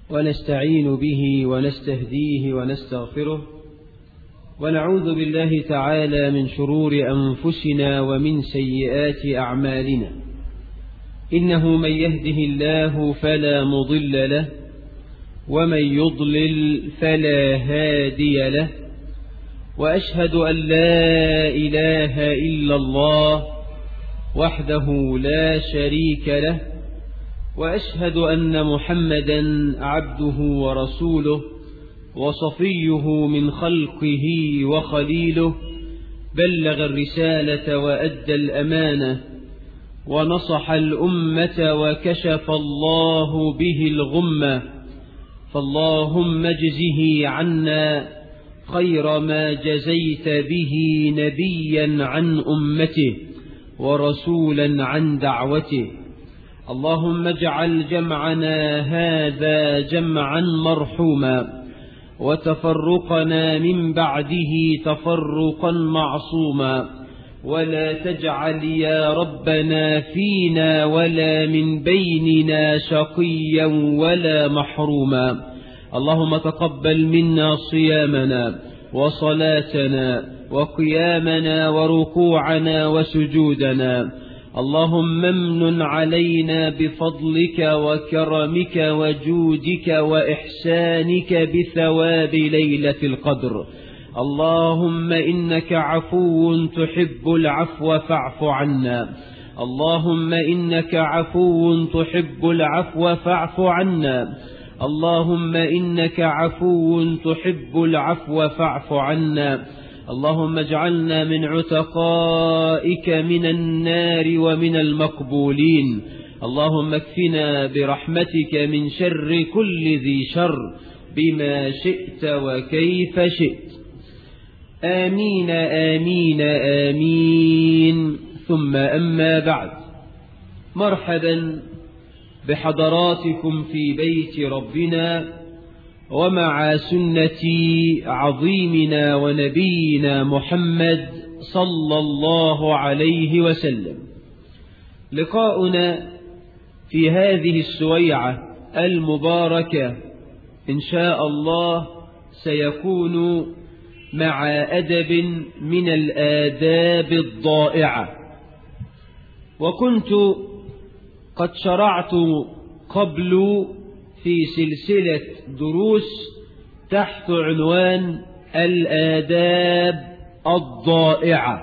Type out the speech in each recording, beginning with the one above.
ونستعين به ونستهديه ونستغفره، ونعوذ بالله تعالى من شرور أنفسنا ومن سيئات أعمالنا. إنه من يهده الله فلا مضل له، ومن يضلل فلا هادي له، وأشهد أن لا إله إلا الله وحده لا شريك له، وأشهد أن محمدا عبده ورسوله وصفيه من خلقه وخليله، بلغ الرسالة وأدى الأمانة ونصح الأمة وكشف الله به الغمة، فاللهم اجزه عنا خير ما جزيت به نبيا عن أمته ورسولا عن دعوته. اللهم اجعل جمعنا هذا جمعا مرحوما، وتفرقنا من بعده تفرقا معصوما، ولا تجعل يا ربنا فينا ولا من بيننا شقيا ولا محروما. اللهم تقبل منا صيامنا وصلاتنا وقيامنا وركوعنا وسجودنا. اللهم امن علينا بفضلك وكرمك وجودك وإحسانك بثواب ليلة القدر. اللهم إنك عفو تحب العفو فاعف عنا. اللهم إنك عفو تحب العفو فاعف عنا. اللهم إنك عفو تحب العفو فاعف عنا. اللهم اجعلنا من عتقائك من النار ومن المقبولين. اللهم اكفنا برحمتك من شر كل ذي شر بما شئت وكيف شئت. آمين آمين آمين. ثم أما بعد، مرحبا بحضراتكم في بيت ربنا ومع سنة عظيمنا ونبينا محمد صلى الله عليه وسلم. لقاؤنا في هذه السويعة المباركة إن شاء الله سيكون مع أدب من الآداب الضائعة. وكنت قد شرعت قبل في سلسلة دروس تحت عنوان الآداب الضائعة.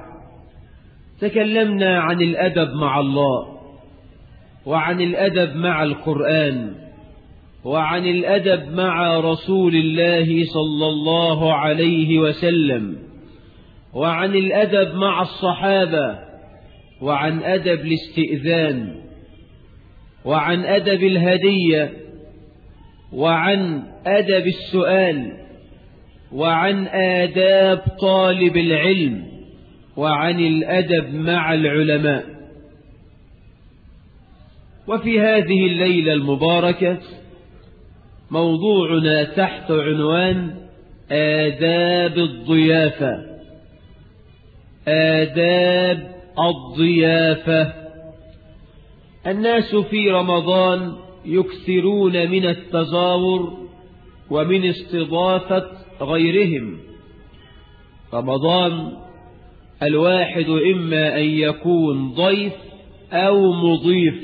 تكلمنا عن الأدب مع الله، وعن الأدب مع القرآن، وعن الأدب مع رسول الله صلى الله عليه وسلم، وعن الأدب مع الصحابة، وعن أدب الاستئذان، وعن أدب الهدية، وعن أدب السؤال، وعن آداب طالب العلم، وعن الأدب مع العلماء. وفي هذه الليلة المباركة موضوعنا تحت عنوان آداب الضيافة. آداب الضيافة. الناس في رمضان يكثرون من التزاور ومن استضافة غيرهم. رمضان الواحد إما أن يكون ضيف أو مضيف،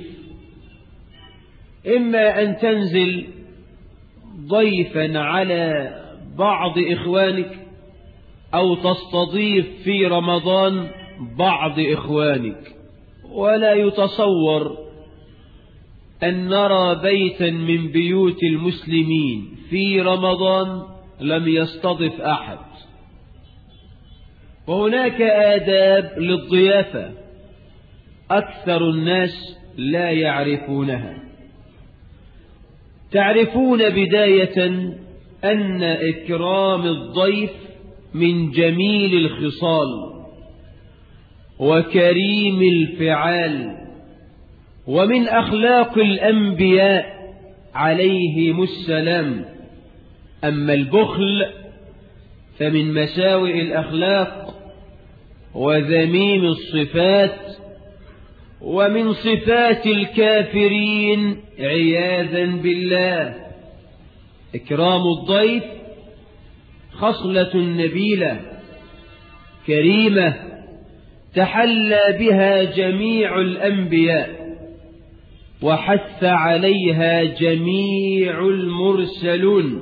إما أن تنزل ضيفا على بعض إخوانك، أو تستضيف في رمضان بعض إخوانك. ولا يتصور أن نرى بيتا من بيوت المسلمين في رمضان لم يستضف أحد. وهناك آداب للضيافة أكثر الناس لا يعرفونها. تعرفون بداية أن إكرام الضيف من جميل الخصال وكريم الفعال، ومن أخلاق الأنبياء عليهم السلام. أما البخل فمن مساوئ الأخلاق وذميم الصفات، ومن صفات الكافرين عياذا بالله. إكرام الضيف خصلة نبيلة كريمة تحلى بها جميع الأنبياء وحث عليها جميع المرسلون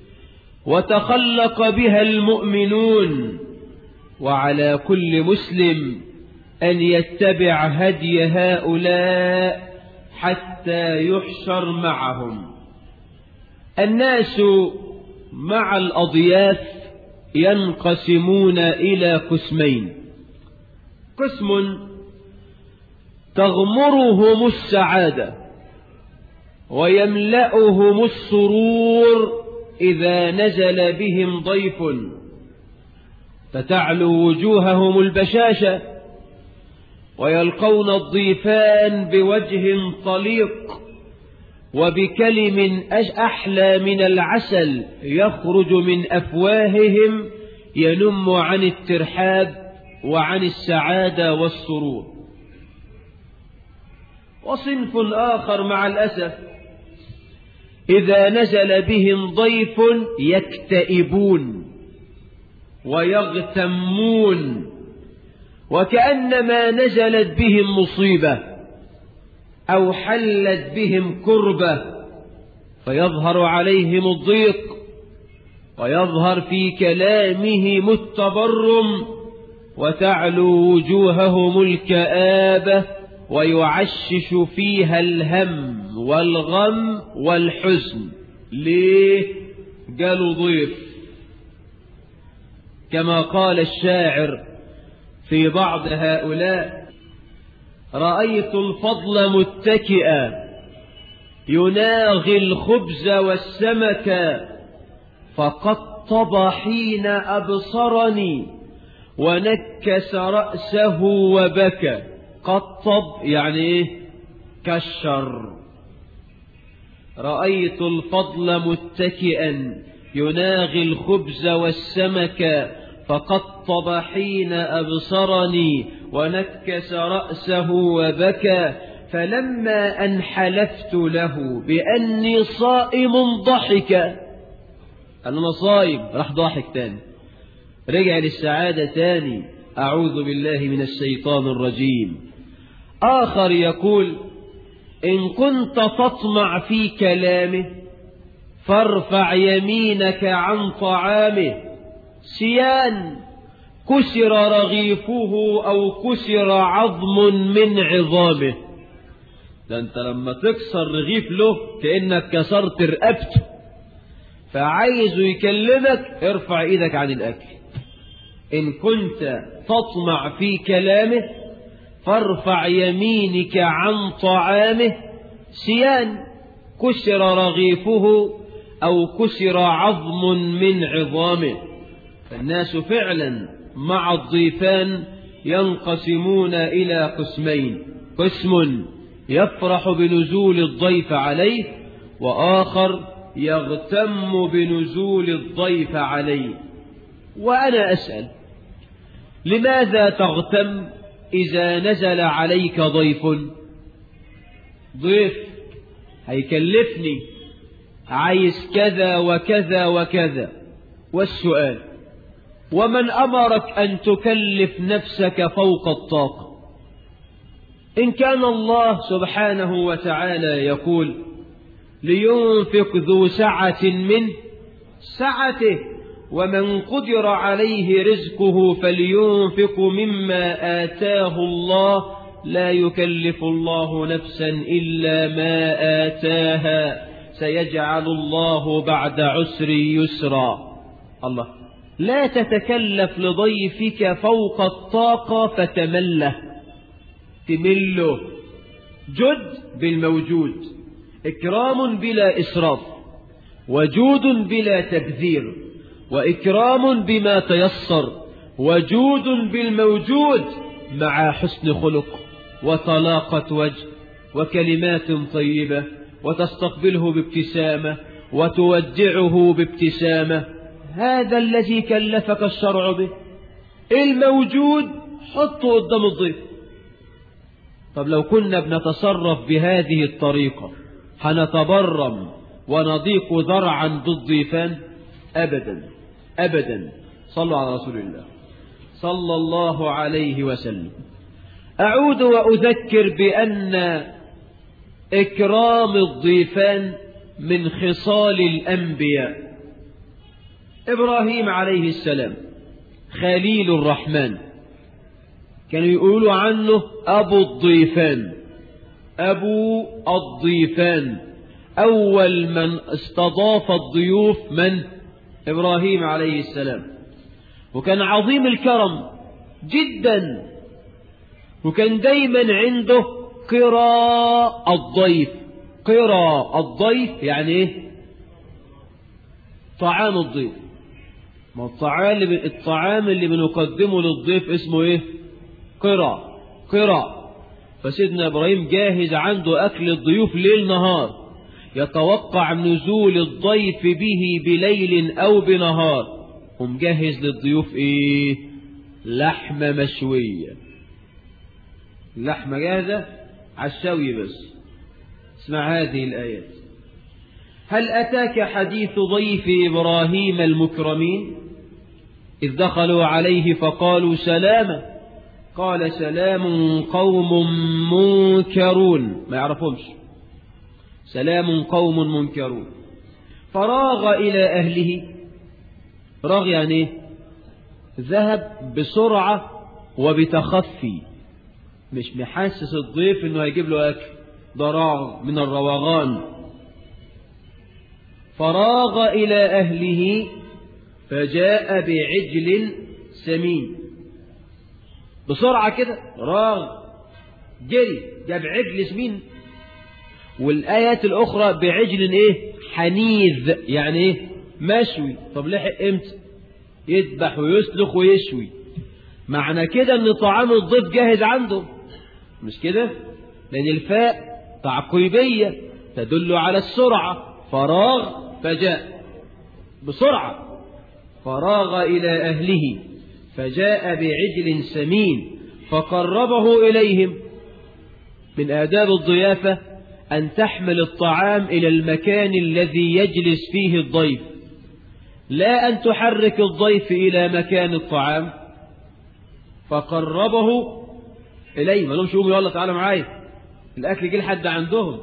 وتخلق بها المؤمنون، وعلى كل مسلم أن يتبع هدي هؤلاء حتى يحشر معهم. الناس مع الأضياف ينقسمون إلى قسمين: قسم تغمرهم السعادة ويملأهم السرور إذا نزل بهم ضيف، فتعلو وجوههم البشاشة ويلقون الضيفان بوجه طليق وبكلم أحلى من العسل يخرج من أفواههم ينم عن الترحاب وعن السعادة والسرور. وصنف آخر مع الأسف إذا نزل بهم ضيف يكتئبون ويغتمون وكأنما نزلت بهم مصيبة أو حلت بهم كربة، فيظهر عليهم الضيق ويظهر في كلامهم التبرم وتعلو وجوههم الكآبة ويعشش فيها الهم والغم والحزن. ليه؟ قالوا ضيف. كما قال الشاعر في بعض هؤلاء: رأيت الفضل متكئا يناغي الخبز والسمك فقطب حين أبصرني ونكس رأسه وبكى. قطب يعني إيه؟ كشر. رأيت الفضل متكئا يناغي الخبز والسمك فقطب حين أبصرني ونكس رأسه وبكى، فلما أن حلفت له بأني صائم ضحك. أنا صائم، راح ضاحك تاني، رجع للسعادة تاني. أعوذ بالله من الشيطان الرجيم. آخر يقول: إن كنت تطمع في كلامه فارفع يمينك عن طعامه، سيان كسر رغيفه أو كسر عظم من عظامه. ده أنت لما تكسر رغيف له كأنك كسرت رقبته، فعايزه يكلمك ارفع إيدك عن الأكل. إن كنت تطمع في كلامه فارفع يمينك عن طعامه، سيان كسر رغيفه أو كسر عظم من عظامه. فالناس فعلا مع الضيفان ينقسمون إلى قسمين: قسم يفرح بنزول الضيف عليه، وآخر يغتم بنزول الضيف عليه. وأنا أسأل: لماذا تغتم إذا نزل عليك ضيف؟ ضيف هيكلفني، عايز كذا وكذا وكذا. والسؤال: ومن أمرك أن تكلف نفسك فوق الطاقة؟ إن كان الله سبحانه وتعالى يقول: لينفق ذو سعة من سعته ومن قدر عليه رزقه فلينفق مما آتاه الله لا يكلف الله نفسا إلا ما آتاها سيجعل الله بعد عسر يسرا. الله، لا تتكلف لضيفك فوق الطاقة فتمله، تمله. جد بالموجود، إكرام بلا إسراف، وجود بلا تبذير، وإكرام بما تيسر، وجود بالموجود مع حسن خلق وطلاقة وجه وكلمات طيبة، وتستقبله بابتسامة وتودعه بابتسامة. هذا الذي كلفك الشرع به. الموجود حطه قدام الضيف. طب لو كنا بنتصرف بهذه الطريقة هنتبرم ونضيق ذرعا بالضيفان؟ أبدا أبدا. صلوا على رسول الله صلى الله عليه وسلم. أعود وأذكر بأن إكرام الضيفان من خصال الأنبياء. إبراهيم عليه السلام خليل الرحمن كانوا يقولوا عنه أبو الضيفان، أبو الضيفان. أول من استضاف الضيوف من؟ إبراهيم عليه السلام. وكان عظيم الكرم جدا، وكان دايما عنده قراء الضيف. قراء الضيف يعني ايه؟ طعام الضيف. ما الطعام اللي بنقدمه للضيف اسمه ايه؟ قراء. قراء. فسيدنا إبراهيم جاهز عنده أكل الضيوف ليل نهار، يتوقع نزول الضيف به بليل أو بنهار، ومجهز للضيوف ايه؟ لحمة مشوية، اللحمة جاهزة على الشوي بس. اسمع هذه الآيات: هل أتاك حديث ضيف إبراهيم المكرمين إذ دخلوا عليه فقالوا سلاما قال سلام قوم منكرون. ما يعرفهمش، سلام قوم منكرون. فراغ إلى أهله. راغ يعني ايه؟ ذهب بسرعة وبتخفي، مش محسس الضيف انه هيجيب له اكل، ده راغ من الروغان. فراغ إلى أهله فجاء بعجل سمين. بسرعة كده راغ جري جاب عجل سمين. والآيات الأخرى بعجل ايه؟ حنيذ، يعني ايه؟ مشوي. طب لحق امتى؟ يذبح ويسلخ ويشوي. معنى كده ان طعام الضيف جاهز عنده، مش كده؟ لأن الفاء تعقيبية تدل على السرعة. فراغ فجاء بسرعة. فراغ إلى أهله فجاء بعجل سمين فقربه إليهم. من آداب الضيافة أن تحمل الطعام إلى المكان الذي يجلس فيه الضيف، لا أن تحرك الضيف إلى مكان الطعام. فقربه إليه، ما لهمش يقوموا يلا تعالى معايا، الأكل جه لحد عندهم.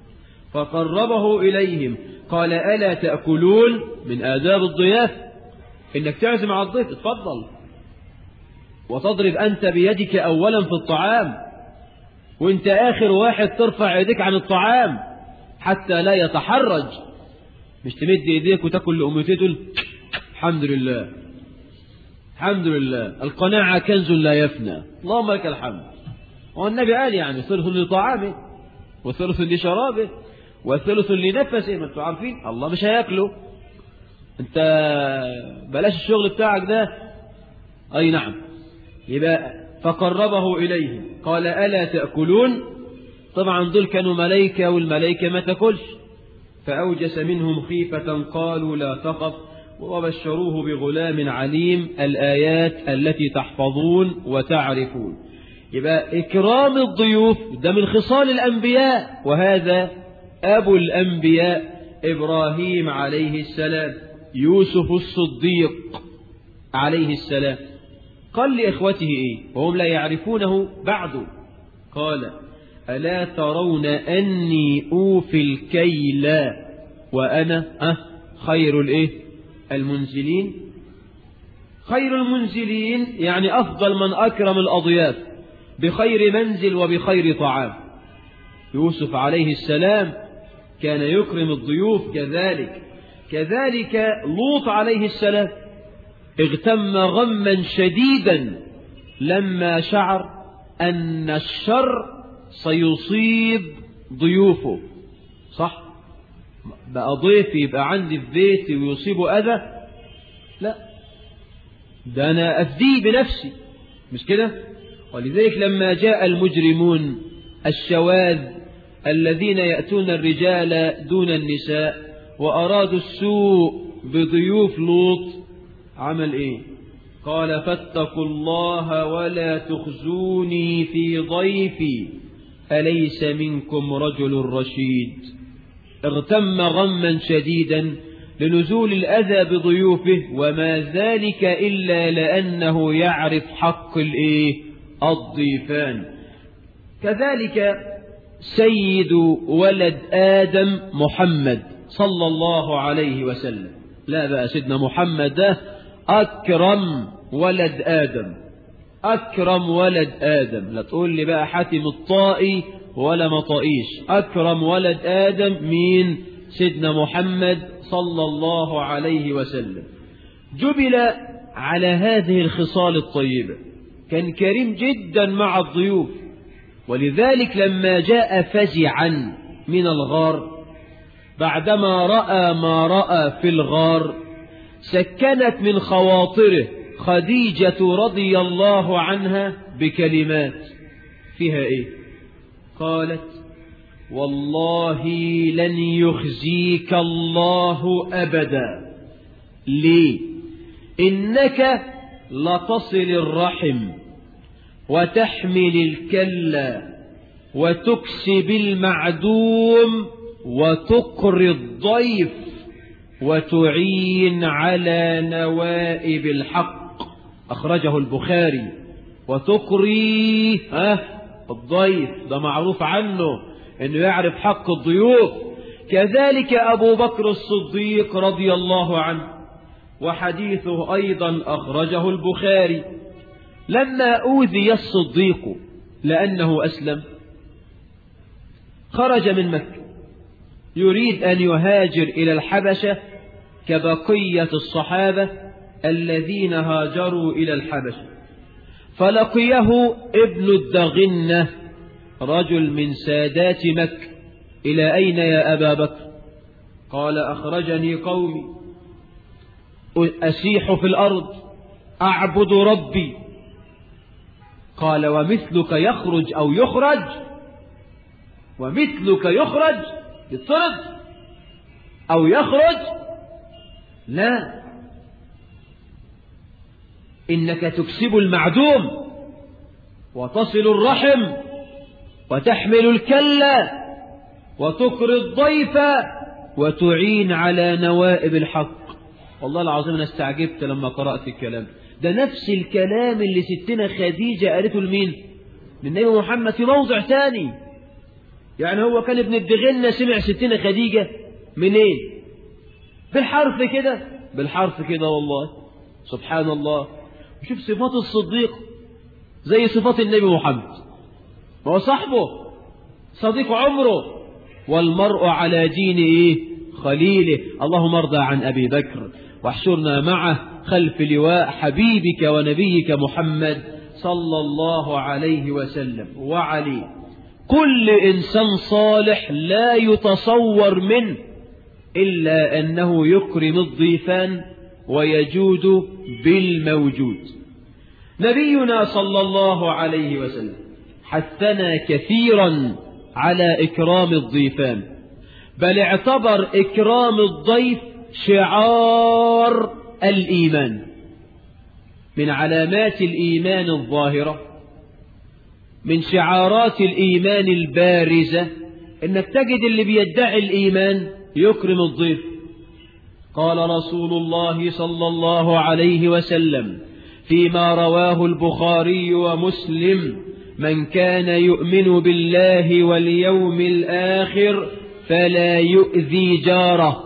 فقربه إليهم قال ألا تأكلون؟ من آداب الضيافة إنك تعزم على الضيف، اتفضل، وتضرب أنت بيدك أولا في الطعام، وانت آخر واحد ترفع يديك عن الطعام حتى لا يتحرج. مش تمد يديك وتاكل لأمتي تقول الحمد لله الحمد لله، القناعة كنز لا يفنى، اللهم لك الحمد. والنبي قال يعني ثلث لطعامه وثلث لشرابه وثلث لنفسه. ما انتوا عارفين الله مش هياكله، انت بلاش الشغل بتاعك ده. اي نعم. يبقى فقربه إليهم قال ألا تأكلون؟ طبعا دول كانوا ملائكة، والملائكة ما تاكلش. فأوجس منهم خيفة قالوا لا تخف وبشروه بغلام عليم. الآيات التي تحفظون وتعرفون. يبقى إكرام الضيوف ده من خصال الأنبياء، وهذا أبو الأنبياء إبراهيم عليه السلام. يوسف الصديق عليه السلام قال لإخوته إيه وهم لا يعرفونه بعد؟ قال ألا ترون أني أوفي الكيل وأنا خير الإيه؟ المنزلين. خير المنزلين يعني أفضل من أكرم الأضياف بخير منزل وبخير طعام. يوسف عليه السلام كان يكرم الضيوف كذلك لوط عليه السلام اغتم غما شديدا لما شعر أن الشر سيصيب ضيوفه. صح؟ بقى ضيفي يبقى عندي في بيتي ويصيبه أذى؟ لا، ده أنا أفديه بنفسي، مش كده؟ ولذلك لما جاء المجرمون الشواذ الذين يأتون الرجال دون النساء وأرادوا السوء بضيوف لوط، عمل إيه؟ قال فاتقوا الله ولا تخزوني في ضيفي أليس منكم رجل رشيد. اغتم غما شديدا لنزول الأذى بضيوفه، وما ذلك إلا لأنه يعرف حق الضيفان. كذلك سيد ولد آدم محمد صلى الله عليه وسلم. لا بقى سيدنا محمد ده أكرم ولد آدم، أكرم ولد آدم. لا تقول لي بقى حاتم الطائي ولا مطائيش. أكرم ولد آدم مين؟ سيدنا محمد صلى الله عليه وسلم. جبل على هذه الخصال الطيبة، كان كريم جدا مع الضيوف، ولذلك لما جاء فزعا من الغار بعدما رأى ما رأى في الغار، سكنت من خواطره خديجة رضي الله عنها بكلمات فيها إيه؟ قالت: والله لن يخزيك الله أبدا. ليه؟ إنك لتصل الرحم وتحمل الكلا وتكسب المعدوم وتقري الضيف وتعين على نوائب الحق. أخرجه البخاري. وتقري الضيف، ده معروف عنه أنه يعرف حق الضيوف. كذلك أبو بكر الصديق رضي الله عنه، وحديثه أيضا أخرجه البخاري. لما أوذي الصديق لأنه أسلم خرج من مكة يريد أن يهاجر إلى الحبشة كبقية الصحابة الذين هاجروا إلى الحبشة، فلقيه ابن الدغنة رجل من سادات مكة: إلى أين يا أبا بكر؟ قال: أخرجني قومي أسيح في الأرض أعبد ربي. قال: ومثلك يخرج أو يخرج؟ ومثلك يخرج يطرد أو يخرج؟ لا، إنك تكسب المعدوم وتصل الرحم وتحمل الكلا وتقري الضيف وتعين على نوائب الحق. والله العظيم أنا استعجبت لما قرأت الكلام ده. نفس الكلام اللي ستنا خديجة قالته لمين؟ للنبي محمد في موضع ثاني. يعني هو كان ابن الدغنة سمع ستنا خديجة منين؟ بالحرف كده، بالحرف كده والله. سبحان الله. وشوف صفات الصديق زي صفات النبي محمد، ما هو صاحبه صديق عمره. والمرء على دين خليله. اللهم ارضى عن أبي بكر واحشرنا معه خلف لواء حبيبك ونبيك محمد صلى الله عليه وسلم وعليه. كل إنسان صالح لا يتصور منه إلا أنه يكرم الضيفان ويجود بالموجود. نبينا صلى الله عليه وسلم حثنا كثيرا على إكرام الضيفان، بل اعتبر إكرام الضيف شعار الإيمان، من علامات الإيمان الظاهرة، من شعارات الإيمان البارزة، إنك تجد اللي بيدعي الإيمان يكرم الضيف. قال رسول الله صلى الله عليه وسلم فيما رواه البخاري ومسلم: من كان يؤمن بالله واليوم الآخر فلا يؤذي جاره،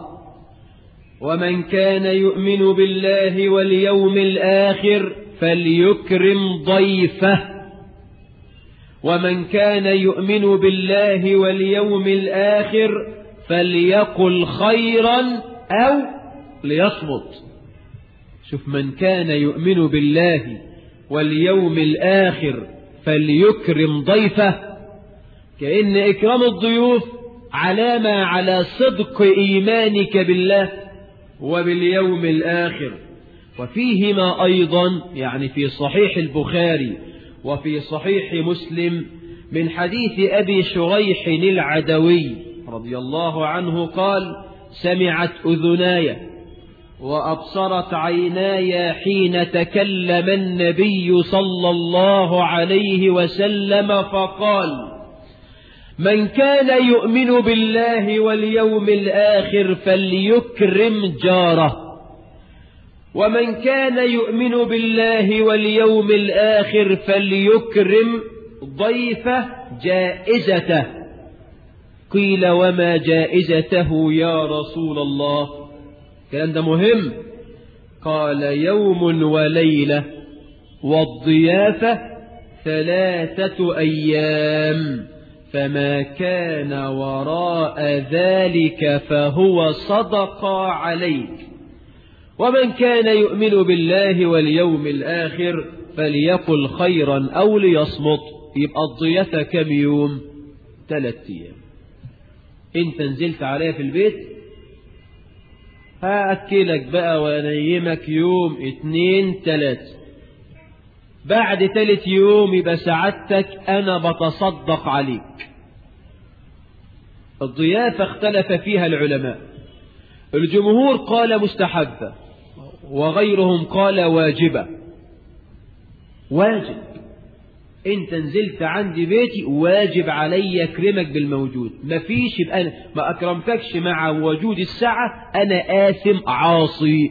ومن كان يؤمن بالله واليوم الآخر فليكرم ضيفه، ومن كان يؤمن بالله واليوم الآخر فليقل خيرا أو ليصمت. شوف، من كان يؤمن بالله واليوم الآخر فليكرم ضيفه، كأن إكرام الضيوف علامة على صدق إيمانك بالله وباليوم الآخر. وفيهما أيضا، يعني في صحيح البخاري وفي صحيح مسلم، من حديث أبي شريح العدوي رضي الله عنه قال: سمعت أذناي وأبصرت عيناي حين تكلم النبي صلى الله عليه وسلم فقال: من كان يؤمن بالله واليوم الآخر فليكرم جاره، ومن كان يؤمن بالله واليوم الآخر فليكرم ضيفه جائزته. قيل وما جائزته يا رسول الله؟ الكلام ده مهم. قال يوم وليلة والضيافة 3 أيام، فما كان وراء ذلك فهو صدقة عليك. ومن كان يؤمن بالله واليوم الآخر فليقل خيرا أو ليصمت. يبقى الضيافة كم يوم؟ 3 أيام. انت نزلت عليا في البيت هأكلك بقى ونيمك يوم 2 3. بعد 3 يوم يبقى سعادتك أنا بتصدق عليك. الضيافة اختلف فيها العلماء، الجمهور قال مستحبة وغيرهم قال واجبة. واجب، انت نزلت عندي بيتي واجب علي اكرمك بالموجود. مفيش يبقى أنا ما اكرمتكش مع وجود الساعة انا آثم عاصي.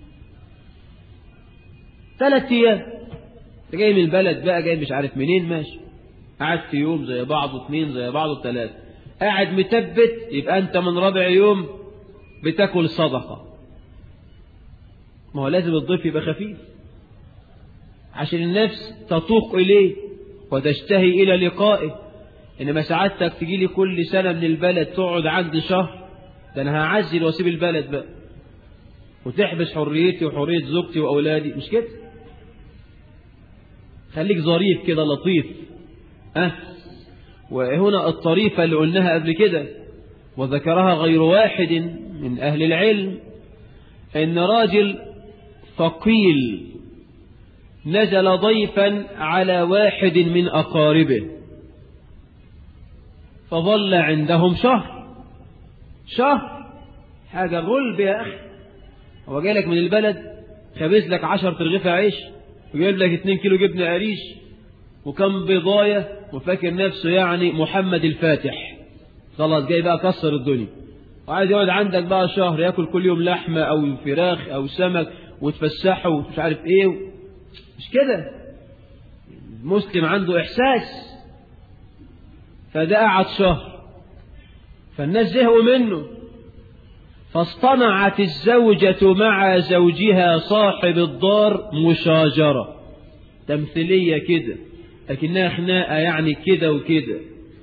3 أيام. انت جاي من البلد بقى، جاي مش عارف منين، ماشي، قعدت يوم زي بعضه، 2 زي بعضه، 3، قاعد متبت، يبقى انت من رابع يوم بتاكل صدقة. ما هو لازم الضيف يبقى خفيف عشان النفس تطوق إليه وتشتهي إلى لقائه. إنما سعادتك تجي لي كل سنة من البلد تقعد عندي شهر، ده أنا هعزل واسيب البلد بقى وتحبس حريتي وحرية زوجتي وأولادي. مش كده. خليك ظريف كده لطيف. وهنا الطريفة اللي قلناها قبل كده وذكرها غير واحد من أهل العلم، إن راجل ثقيل نزل ضيفا على واحد من أقاربه فظل عندهم شهر. حاجة غلب يا أخي. هو جاي لك من البلد خبز لك 10 ترغيفة عيش وجايب لك 2 كيلو جبنة قريش وكم بضاية وفاكر نفسه يعني محمد الفاتح، خلاص جاي بقى كسر الدنيا وعايز يقعد عندك بقى شهر ياكل كل يوم لحمة أو فراخ أو سمك وتفسحه ومش عارف إيه. مش كده. المسلم عنده إحساس. فده قعد شهر فالناس زهقوا منه، فاصطنعت الزوجة مع زوجها صاحب الدار مشاجرة تمثيلية كده، لكنها خناقة يعني كده وكده.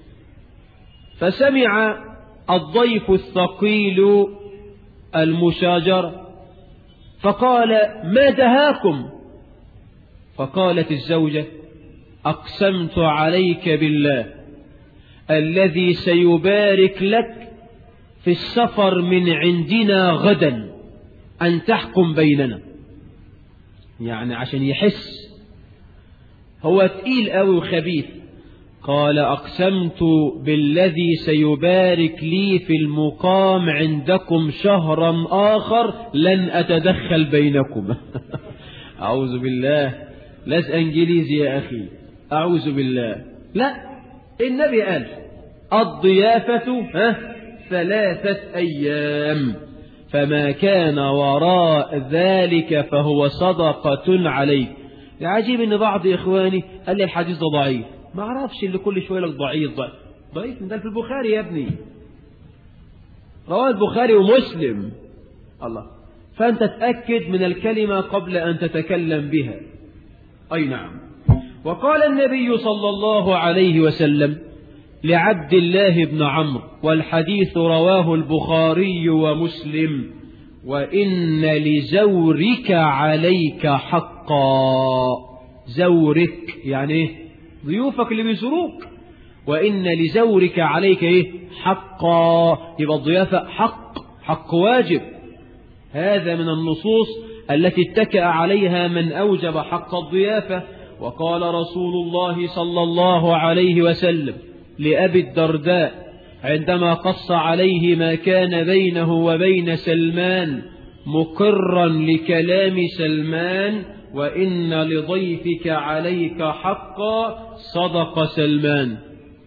فسمع الضيف الثقيل المشاجرة فقال ما دهاكم؟ فقالت الزوجة أقسمت عليك بالله الذي سيبارك لك في السفر من عندنا غدا أن تحكم بيننا. يعني عشان يحس هو تقيل قوي وخبيث. قال أقسمت بالذي سيبارك لي في المقام عندكم شهرا آخر لن أتدخل بينكم. أعوذ بالله. لاز انجليزي يا أخي، أعوذ بالله. لا، النبي قال الضيافة 3 أيام، فما كان وراء ذلك فهو صدقة عليك. العجيب ان بعض إخواني قال لي الحديث ده ضعيف. ما اعرفش اللي كل شوية لك ضعيف ده في البخاري يا ابني، رواه البخاري ومسلم. الله. فأنت تأكد من الكلمة قبل أن تتكلم بها. أي نعم. وقال النبي صلى الله عليه وسلم لعبد الله بن عمرو، والحديث رواه البخاري ومسلم: وإن لزورك عليك حقا. زورك يعني ايه؟ ضيوفك اللي بيزوروك. وإن لزورك عليك ايه؟ حقا. يبقى الضيافة حق واجب. هذا من النصوص التي اتكأ عليها من أوجب حق الضيافة. وقال رسول الله صلى الله عليه وسلم لأبي الدرداء عندما قص عليه ما كان بينه وبين سلمان مقرا لكلام سلمان: وإن لضيفك عليك حقا. صدق سلمان.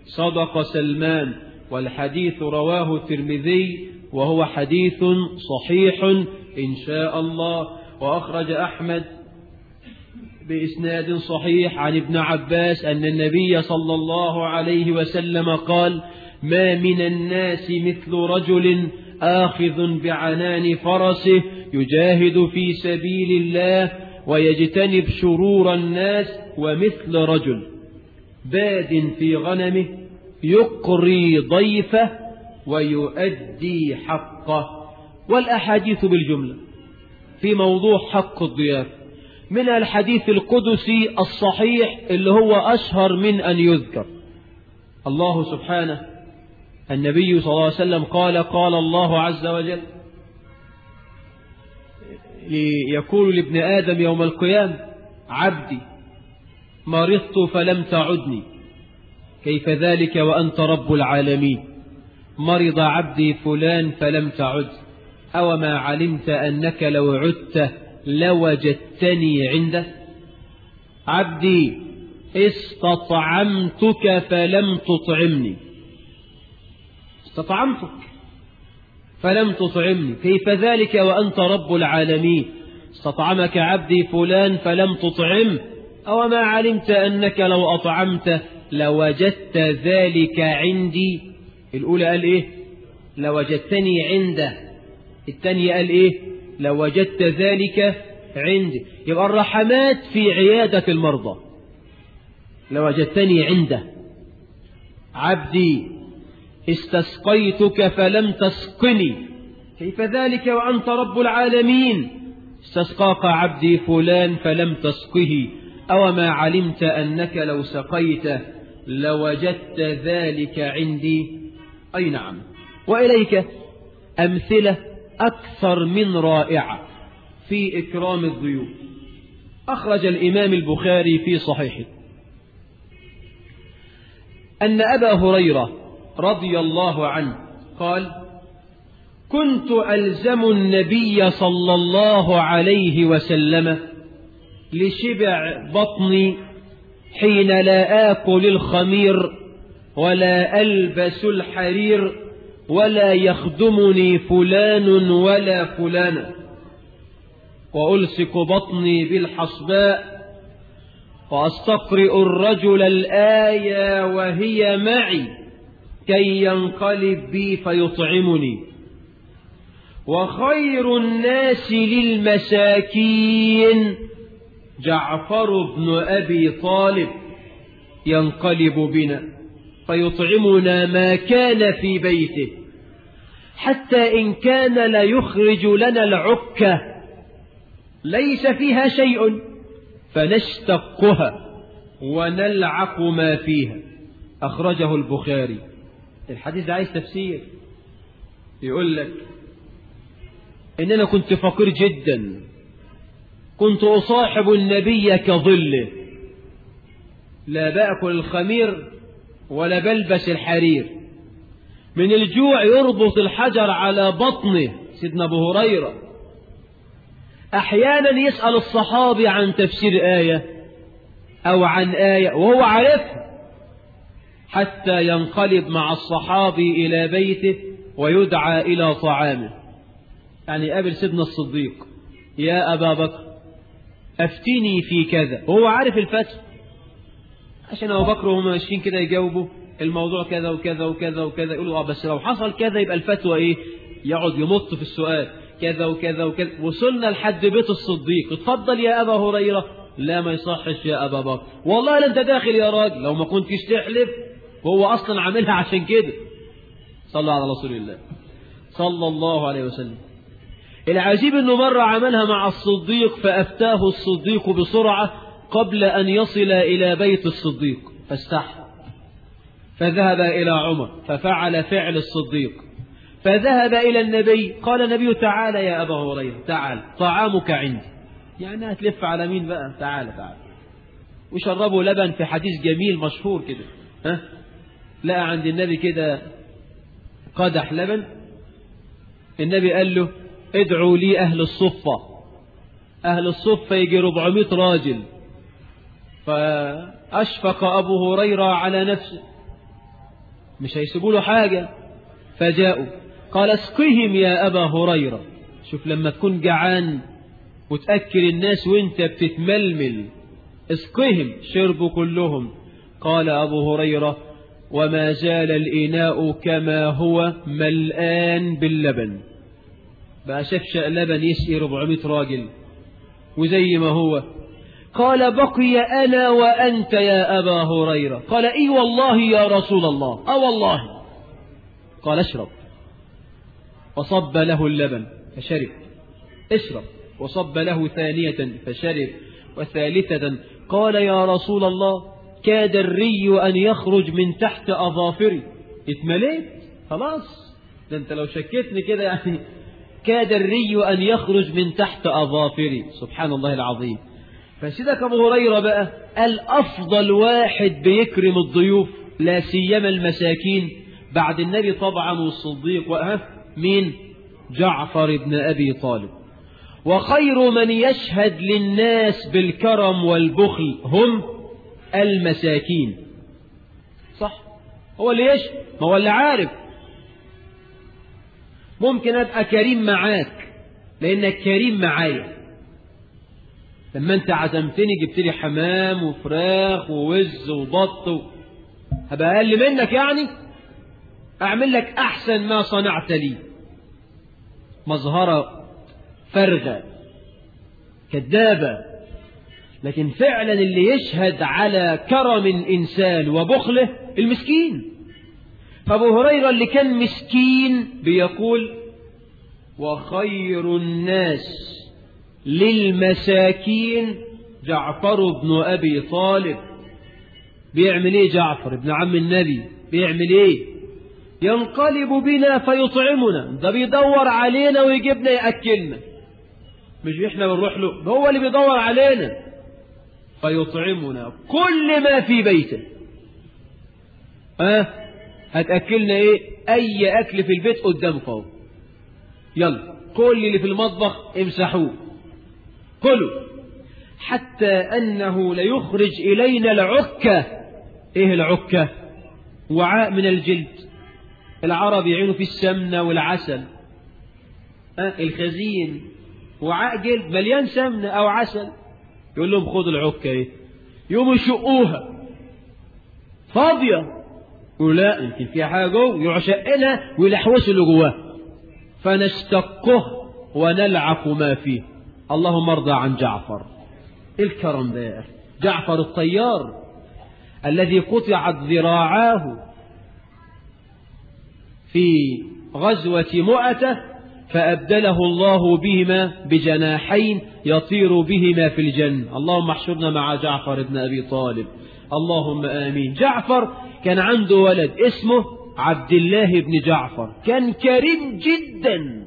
صدق سلمان. والحديث رواه الترمذي وهو حديث صحيح إن شاء الله. وأخرج أحمد بإسناد صحيح عن ابن عباس أن النبي صلى الله عليه وسلم قال: ما من الناس مثل رجل آخذ بعنان فرسه يجاهد في سبيل الله ويجتنب شرور الناس، ومثل رجل باد في غنمه يقري ضيفه ويؤدي حقه. والأحاديث بالجملة في موضوع حق الضيافة من الحديث القدسي الصحيح اللي هو أشهر من أن يذكر. الله سبحانه، النبي صلى الله عليه وسلم قال: قال الله عز وجل: يقول لابن آدم يوم القيامة: عبدي مرضت فلم تعدني، كيف ذلك وأنت رب العالمين؟ مرض عبدي فلان فلم تعد، أو ما علمت أنك لو عدت لوجدتني عنده؟ عبدي استطعمتك فلم تطعمني، استطعمتك فلم تطعمني، كيف ذلك وأنت رب العالمين؟ استطعمك عبدي فلان فلم تطعمه، أو ما علمت أنك لو أطعمت لوجدت ذلك عندي. الأولى قال إيه؟ لوجدتني عنده. الثانية قال إيه؟ لوجدت ذلك عندي. يبقى الرحمات في عيادة المرضى. لوجدتني عنده. عبدي استسقيتك فلم تسقني، كيف ذلك وأنت رب العالمين؟ استسقاك عبدي فلان فلم تسقه، أو ما علمت أنك لو سقيته لوجدت ذلك عندي. أي نعم. وإليك أمثلة أكثر من رائعة في إكرام الضيوف. أخرج الإمام البخاري في صحيحه أن أبا هريرة رضي الله عنه قال: كنت ألزم النبي صلى الله عليه وسلم لشبع بطني حين لا آكل الخمير ولا ألبس الحرير ولا يخدمني فلان ولا فلانة، وألصق بطني بالحصباء وأستقرئ الرجل الآية وهي معي كي ينقلب بي فيطعمني. وخير الناس للمساكين جعفر بن أبي طالب ينقلب بنا فيطعمنا ما كان في بيته، حتى إن كان لا يخرج لنا العكة ليس فيها شيء فنشتقها ونلعق ما فيها. أخرجه البخاري. الحديث ده عايز تفسير. يقول لك إن أنا كنت فقير جدا، كنت أصاحب النبي كظله، لا بأكل الخمير ولا بلبس الحرير، من الجوع يربط الحجر على بطنه سيدنا أبو هريرة. أحيانا يسأل الصحابي عن تفسير آية أو عن آية وهو عارفها، حتى ينقلب مع الصحابي إلى بيته ويدعى إلى طعامه. يعني قابل سيدنا الصديق: يا أبا بكر أفتيني في كذا، وهو عارف الفتوى، عشان أبو بكر وهم ماشيين كده يجاوبوا الموضوع كذا وكذا وكذا وكذا، يقولوا بس لو حصل كذا يبقى الفتوى إيه؟ يقعد يمط في السؤال كذا وكذا وكذا. وصلنا لحد بيت الصديق: اتفضل يا أبا هريرة. لا ما يصحش يا أبا بكر، والله لا أنت داخل يا راجل، لو ما كنتش تحلف، وهو أصلا عاملها عشان كده. صلى على رسول الله صلى الله عليه وسلم. العجيب أنه مرة عملها مع الصديق فأفتاه الصديق بسرعة قبل أن يصل إلى بيت الصديق فاستحى، فذهب إلى عمر ففعل فعل الصديق، فذهب إلى النبي قال النبي: تعال يا أبا هريرة، تعال طعامك عندي. يعني هتلف على مين بقى؟ تعال تعال. وشربوا لبن في حديث جميل مشهور كده، لقى عند النبي كده قدح لبن. النبي قال له: ادعوا لي أهل الصفة. أهل الصفة يجي 400 راجل. فأشفق أبو هريرة على نفسه مش هيسيبوا له حاجة. فجاءوا قال اسقهم يا أبا هريرة. شوف لما تكون جعان وتأكل الناس وانت بتتململ، اسقهم. شربوا كلهم. قال أبو هريرة وما زال الإناء كما هو ملآن باللبن. بقى شفشق لبن يسقي 400 راجل وزي ما هو. قال بقي أنا وأنت يا أبا هريرة. قال إي والله يا رسول الله. والله. قال اشرب. وصب له اللبن فشرب. اشرب. وصب له ثانية فشرب وثالثة. قال يا رسول الله كاد الري أن يخرج من تحت أظافري. اتمليت خلاص. ده انت لو شكتني كده يعني كاد الري أن يخرج من تحت أظافري. سبحان الله العظيم. فسيدك أبو هريرة بقى الأفضل واحد بيكرم الضيوف لا سيما المساكين بعد النبي طبعا والصديق مين؟ جعفر بن أبي طالب. وخير من يشهد للناس بالكرم والبخل هم المساكين. صح، هو اللي يشهد، ما هو اللي عارف. ممكن أبقى كريم معاك لأنك كريم معايا. لما أنت عزمتني جبت لي حمام وفراخ ووز وبط هبقى أقل منك يعني؟ أعمل لك أحسن ما صنعت لي. مظهرة فارغة كذابة. لكن فعلا اللي يشهد على كرم الإنسان وبخله المسكين. فأبو هريرة اللي كان مسكين بيقول وخير الناس للمساكين جعفر بن أبي طالب. بيعمل ايه جعفر ابن عم النبي؟ بيعمل ايه؟ ينقلب بنا فيطعمنا. ده بيدور علينا ويجيبنا يأكلنا، مش احنا بنروح له، هو اللي بيدور علينا. فيطعمنا كل ما في بيته. هتأكلنا ايه؟ اي اكل في البيت قدامكم، يلا كل اللي في المطبخ امسحوه كله. حتى انه ليخرج الينا العكة. ايه العكة؟ وعاء من الجلد. العرب يعينوا فيه السمنة والعسل. الخزين وعاء جلد مليان سمنة او عسل. يقول لهم خدوا العكة ايه. يوم يشقوها فاضية، يقول لا يمكن فيها حاجة جوه، يعشقنا ويلحوسوا اللي جواها. فنشتقه ونلعق ما فيه. اللهم ارضى عن جعفر. الكرم ده جعفر الطيار الذي قطعت ذراعاه في غزوة مؤتة فأبدله الله بهما بجناحين يطير بهما في الجنة. اللهم احشرنا مع جعفر بن أبي طالب. اللهم آمين. جعفر كان عنده ولد اسمه عبد الله بن جعفر، كان كريم جدا،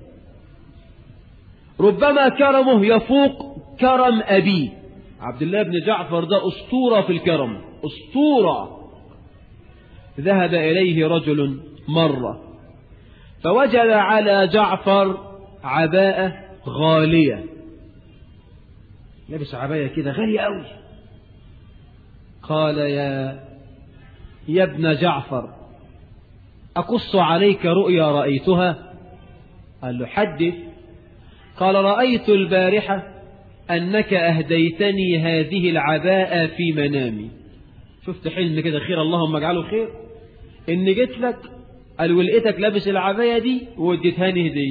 ربما كرمه يفوق كرم أبيه. عبد الله بن جعفر ده أسطورة في الكرم، أسطورة. ذهب إليه رجل مرة فوجد على جعفر عباءة غالية، لبس عباية كده غالية أوي. قال يا ابن جعفر أقص عليك رؤيا رأيتها؟ قال له حدث. قال رأيت البارحة أنك أهديتني هذه العباءة في منامي. شفت حلم كده خير، اللهم اجعله خير، إن جيت لك قال ولقيتك لابس العباية دي واديتهاني هدية.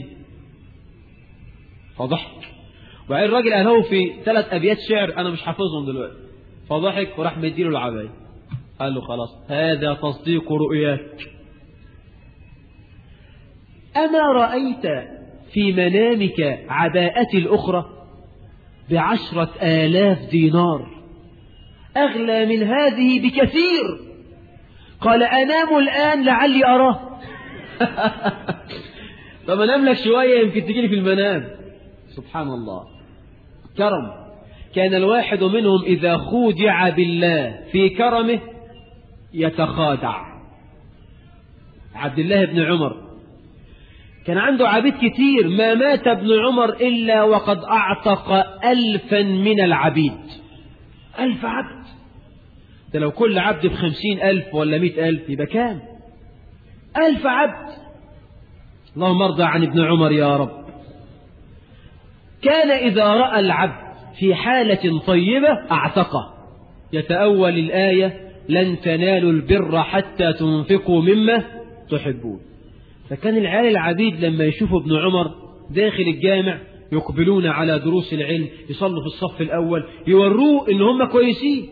فضحك. وبعدين الراجل قاله في 3 أبيات شعر أنا مش حافظهم دلوقتي. فضحك وراح مديله العباية. قال له خلاص هذا تصديق رؤياك. أما رأيت في منامك عباءتي الأخرى ب10,000 دينار أغلى من هذه بكثير؟ قال أنام الآن لعلي أراه. طب أنام لك شوية يمكن تجيلي في المنام. سبحان الله. كرم. كان الواحد منهم إذا خودع بالله في كرمه يتخادع. عبد الله بن عمر كان عنده عبيد كتير، ما مات ابن عمر إلا وقد أعتق 1000 من العبيد. 1000 عبد. ده لو كل عبد ب50,000 ولا 100,000 يبقى كام؟ 1000 عبد. اللهم ارضى عن ابن عمر يا رب. كان إذا رأى العبد في حالة طيبة أعتقه. يتأول الآية لن تنالوا البر حتى تنفقوا مما تحبون. فكان العيال العبيد لما يشوفوا ابن عمر داخل الجامع يقبلون على دروس العلم، يصلوا في الصف الأول، يوروه إن هم كويسين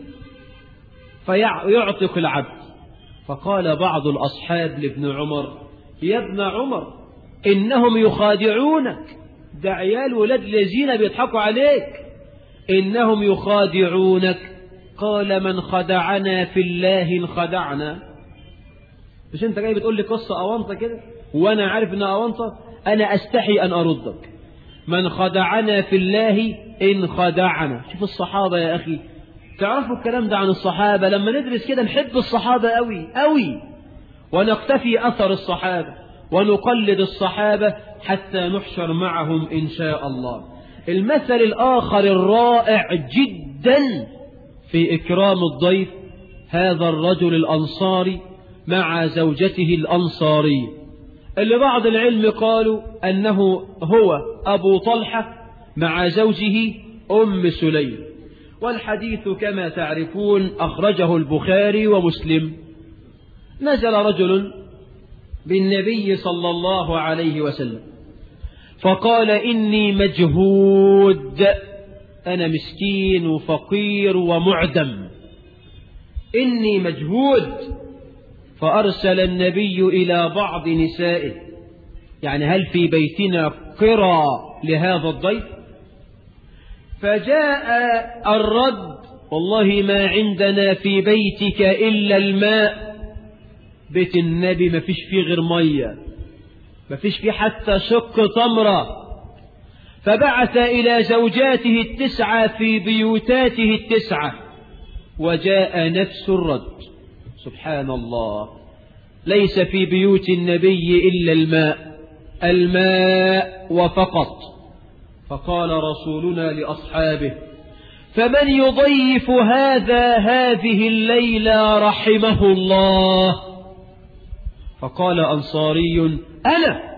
فيعتق العبد. فقال بعض الأصحاب لابن عمر: يا ابن عمر إنهم يخادعونك، ده عيال ولاد الذين بيضحكوا عليك، إنهم يخادعونك. قال: من خدعنا في الله انخدعنا. مش انت جاي بتقول لي قصة أونطة كده وانا عارف انها أونطة؟ انا استحي ان اردك. من خدعنا في الله انخدعنا. شوف الصحابة يا اخي، تعرفوا الكلام ده عن الصحابة؟ لما ندرس كده نحب الصحابة قوي قوي، ونقتفي اثر الصحابة ونقلد الصحابة حتى نحشر معهم ان شاء الله. المثل الاخر الرائع جدا في إكرام الضيف هذا الرجل الأنصاري مع زوجته الأنصارية، اللي بعض العلم قالوا أنه هو أبو طلحة مع زوجه أم سليم، والحديث كما تعرفون أخرجه البخاري ومسلم. نزل رجل بالنبي صلى الله عليه وسلم فقال: إني مجهود، أنا مسكين وفقير ومعدم، إني مجهود. فأرسل النبي إلى بعض نسائه، يعني هل في بيتنا قرى لهذا الضيف؟ فجاء الرد: والله ما عندنا في بيتك إلا الماء. بيت النبي ما فيش فيه غير مية، ما فيش فيه حتى شق تمرة. فبعث إلى زوجاته 9 في بيوتاته 9، وجاء نفس الرد. سبحان الله، ليس في بيوت النبي إلا الماء، الماء وفقط. فقال رسولنا لأصحابه: فمن يضيف هذه الليلة رحمه الله. فقال أنصاري: أنا.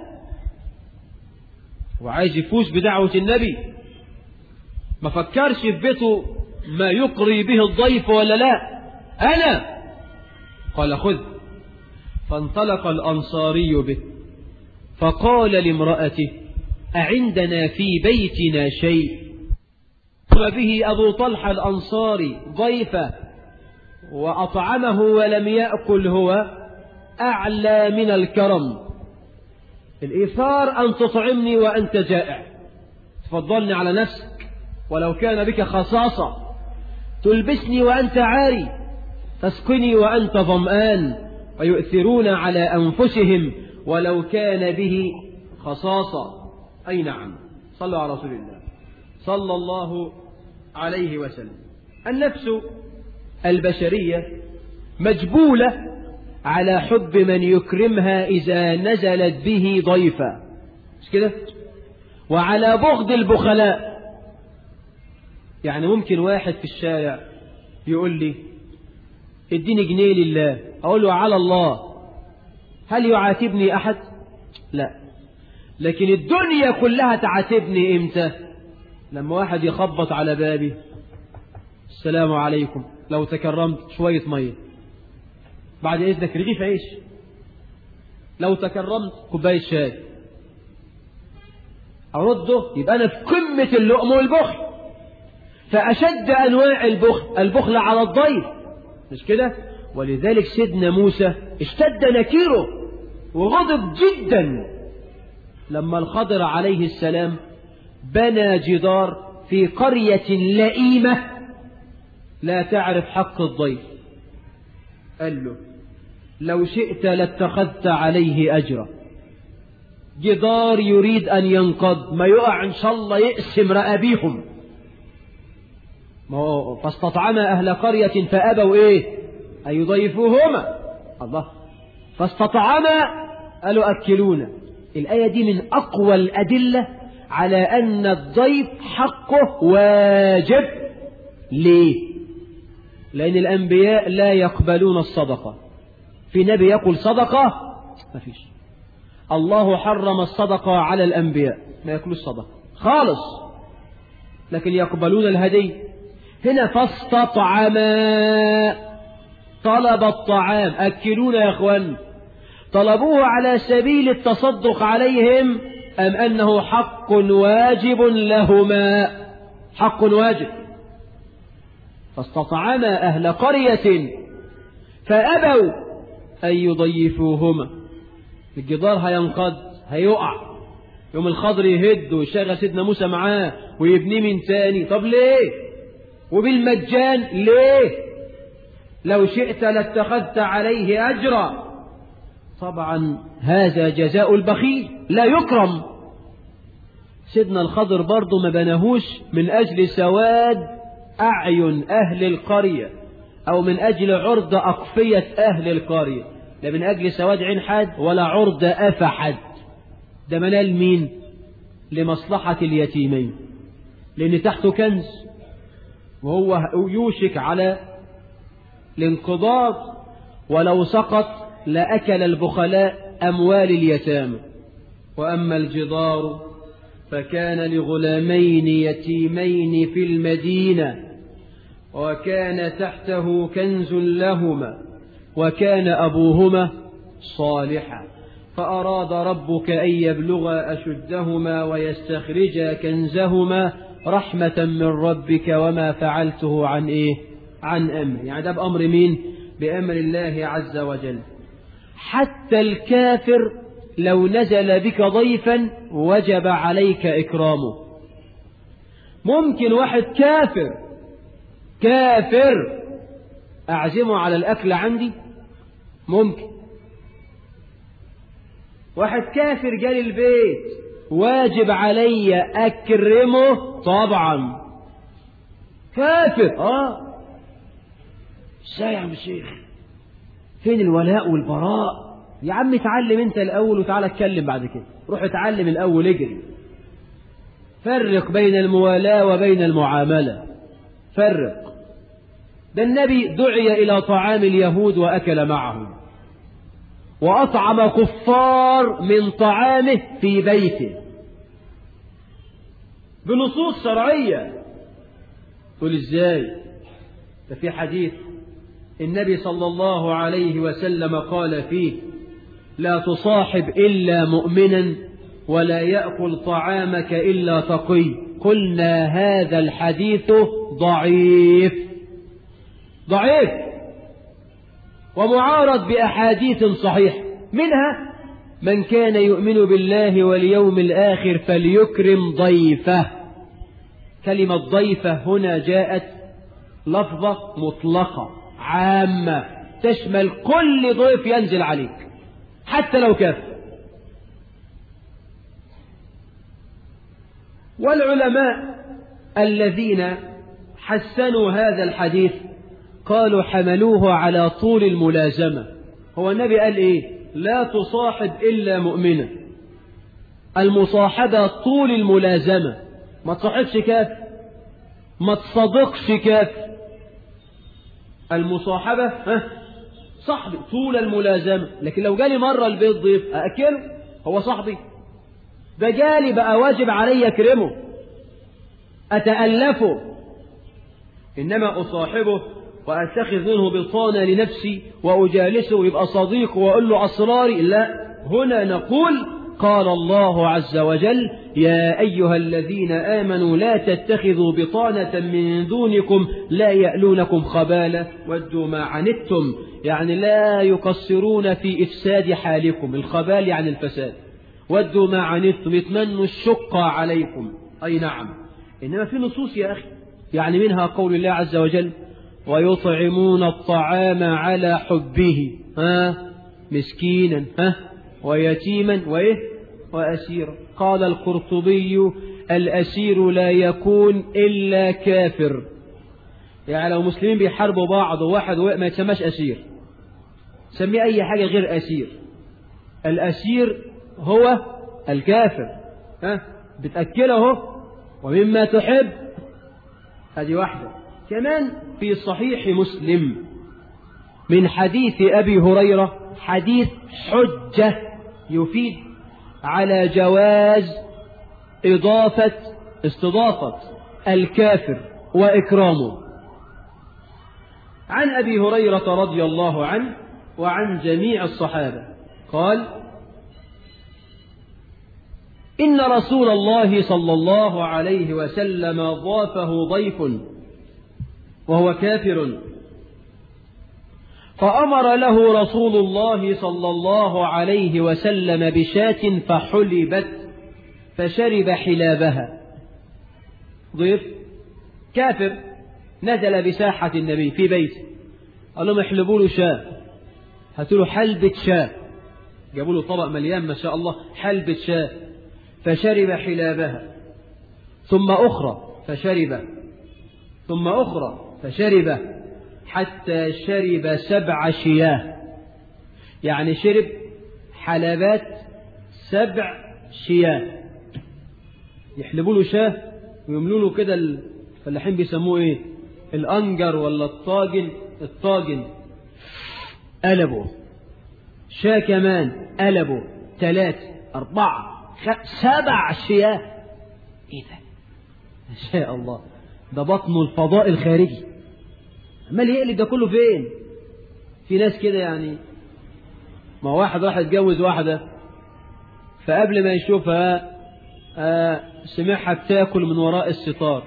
وعايز يفوز بدعوة النبي، ما فكرش في بيته ما يقري به الضيف ولا لا، أنا. قال: خذ. فانطلق الأنصاري به فقال لامرأته: أعندنا في بيتنا شيء؟ قام به أبو طلحة الأنصاري ضيفه وأطعمه ولم يأكل هو، أعلى من الكرم. الإيثار أن تطعمني وأنت جائع، تفضلني على نفسك ولو كان بك خصاصة، تلبسني وأنت عاري، تسقني وأنت ظمآن، ويؤثرون على أنفسهم ولو كان به خصاصة. أي نعم، صلوا على رسول الله صلى الله عليه وسلم. النفس البشرية مجبولة على حب من يكرمها إذا نزلت به ضيفا، مش كده؟ وعلى بغض البخلاء. يعني ممكن واحد في الشارع يقول لي: اديني جنيه لله، أقول له: على الله. هل يعاتبني أحد؟ لا. لكن الدنيا كلها تعاتبني إمتى؟ لما واحد يخبط على بابي: السلام عليكم، لو تكرمت شوية مية، بعد إذنك رغيف عيش، لو تكرمت كوباية شاي، أرده، يبقى أنا في قمة اللؤم والبخل. فأشد أنواع البخل على الضيف، مش كده؟ ولذلك سيدنا موسى اشتد نكيره وغضب جدا لما الخضر عليه السلام بنى جدار في قرية لئيمة لا تعرف حق الضيف. قال له: لو شئت لاتخذت عليه أجرا. جدار يريد أن ينقض، ما يقع إن شاء الله يقسم رقابيهم. فاستطعما أهل قرية فأبوا إيه؟ أن يضيفوهما. الله، فاستطعما قالوا: أكلونا. الآية دي من أقوى الأدلة على أن الضيف حقه واجب. ليه؟ لأن الأنبياء لا يقبلون الصدقة. في نبي يقول صدقة ما فيش. الله حرم الصدقة على الأنبياء، ما يأكلوا الصدقة خالص، لكن يقبلون الهدي. هنا فاستطعما، طلب الطعام، أكلونا يا أخوان، طلبوه على سبيل التصدق عليهم أم أنه حق واجب لهما؟ حق واجب. فاستطعما أهل قرية فأبوا أن يضيفوهما. الجدار هينقض، هيقع، يوم الخضر يهد ويشغل سيدنا موسى معاه ويبنيه من تاني. طب ليه؟ وبالمجان ليه؟ لو شئت لاتخذت عليه أجرا. طبعا هذا جزاء البخيل، لا يكرم. سيدنا الخضر برضه ما بناهوش من أجل سواد أعين أهل القرية أو من أجل عرض أقفية أهل القرية، لا من أجل سواد عين حد ولا عرض أف حد. ده منال مين؟ لمصلحة اليتيمين، لأن تحته كنز وهو يوشك على الانقضاض، ولو سقط لأكل البخلاء أموال اليتامى. وأما الجدار فكان لغلامين يتيمين في المدينة وكان تحته كنز لهما وكان أبوهما صالحا فأراد ربك أن يبلغا أشدهما ويستخرجا كنزهما رحمة من ربك وما فعلته عن إيه؟ عن أمر. يعني ده بأمر مين؟ بأمر الله عز وجل. حتى الكافر لو نزل بك ضيفا وجب عليك إكرامه. ممكن واحد كافر أعزمه على الأكل عندي؟ ممكن. واحد كافر جالي البيت واجب علي أكرمه؟ طبعا. كافر ازاي يا عم الشيخ؟ فين الولاء والبراء؟ يا عم اتعلم انت الأول وتعالى اتكلم بعد كده. روح اتعلم الأول، اجري. فرق بين الموالاة وبين المعاملة، فرق. ده النبي دعي إلى طعام اليهود وأكل معهم، وأطعم كفار من طعامه في بيته بنصوص شرعية. تقول ازاي؟ ده في حديث النبي صلى الله عليه وسلم قال فيه: لا تصاحب إلا مؤمنا ولا يأكل طعامك إلا تقي. قلنا هذا الحديث ضعيف ومعارض بأحاديث صحيحة، منها: من كان يؤمن بالله واليوم الآخر فليكرم ضيفه. كلمة ضيفة هنا جاءت لفظة مطلقة عامة تشمل كل ضيف ينزل عليك حتى لو كافر. والعلماء الذين حسنوا هذا الحديث قالوا حملوه على طول الملازمة. هو النبي قال ايه؟ لا تصاحب إلا مؤمنا. المصاحبة طول الملازمة، ما تصاحبش كافر، ما تصدقش كافر. المصاحبة صاحبي طول الملازمة. لكن لو جالي مرة البيت ضيف أأكله، هو صاحبي. ده جالي بقى واجب علي أكرمه، أتألفه. إنما أصاحبه وأتخذ منه بطانة لنفسي وأجالسه ويبقى صديق وأقول له أسراري، لا. هنا نقول: قال الله عز وجل: يا أيها الذين آمنوا لا تتخذوا بطانة من دونكم لا يألونكم خبالا ودوا ما عنتم. يعني لا يقصرون في إفساد حالكم. الخبال يعني الفساد. ودوا ما عنتم، يتمنوا الشقة عليكم. أي نعم. إنما في نصوص يا أخي، يعني منها قول الله عز وجل: ويطعمون الطعام على حبه مسكينا ويتيما وأسيرا. قال القرطبي: الأسير لا يكون إلا كافر. يعني لو مسلمين بيحاربوا بعض وواحد ما يتسماش أسير، سميه أي حاجة غير أسير. الأسير هو الكافر. بتأكله ومما تحب. هذه واحدة. كمان في صحيح مسلم من حديث أبي هريرة حديث حجة يفيد على جواز استضافة الكافر وإكرامه. عن أبي هريرة رضي الله عنه وعن جميع الصحابة قال: إن رسول الله صلى الله عليه وسلم ضافه ضيف وهو كافر، فأمر له رسول الله صلى الله عليه وسلم بشاة فحلبت فشرب حلابها. ضيف كافر نزل بساحة النبي في بيته، قال لهم احلبوا له شاة، هاتوا له حلبة شاة، جابوا له طبق مليان ما شاء الله حلبة شاة، فشرب حلابها، ثم أخرى فشرب، ثم أخرى فشرب، حتى شرب 7 شياه، يعني شرب حلبات 7 شياه. يحلبوا له شاه ويملوا له كده الفلاحين بيسموه ايه، الأنجر ولا الطاجن، قلبوا شاه كمان، قلبوا 3 4 7 شياه. ايه ده ما شاء الله، ده بطن الفضاء الخارجي، عمال يقلب ده كله فين؟ في ناس كده يعني، ما واحد راح يتجوز واحدة، فقبل ما يشوفها سمعها بتاكل من وراء الستار.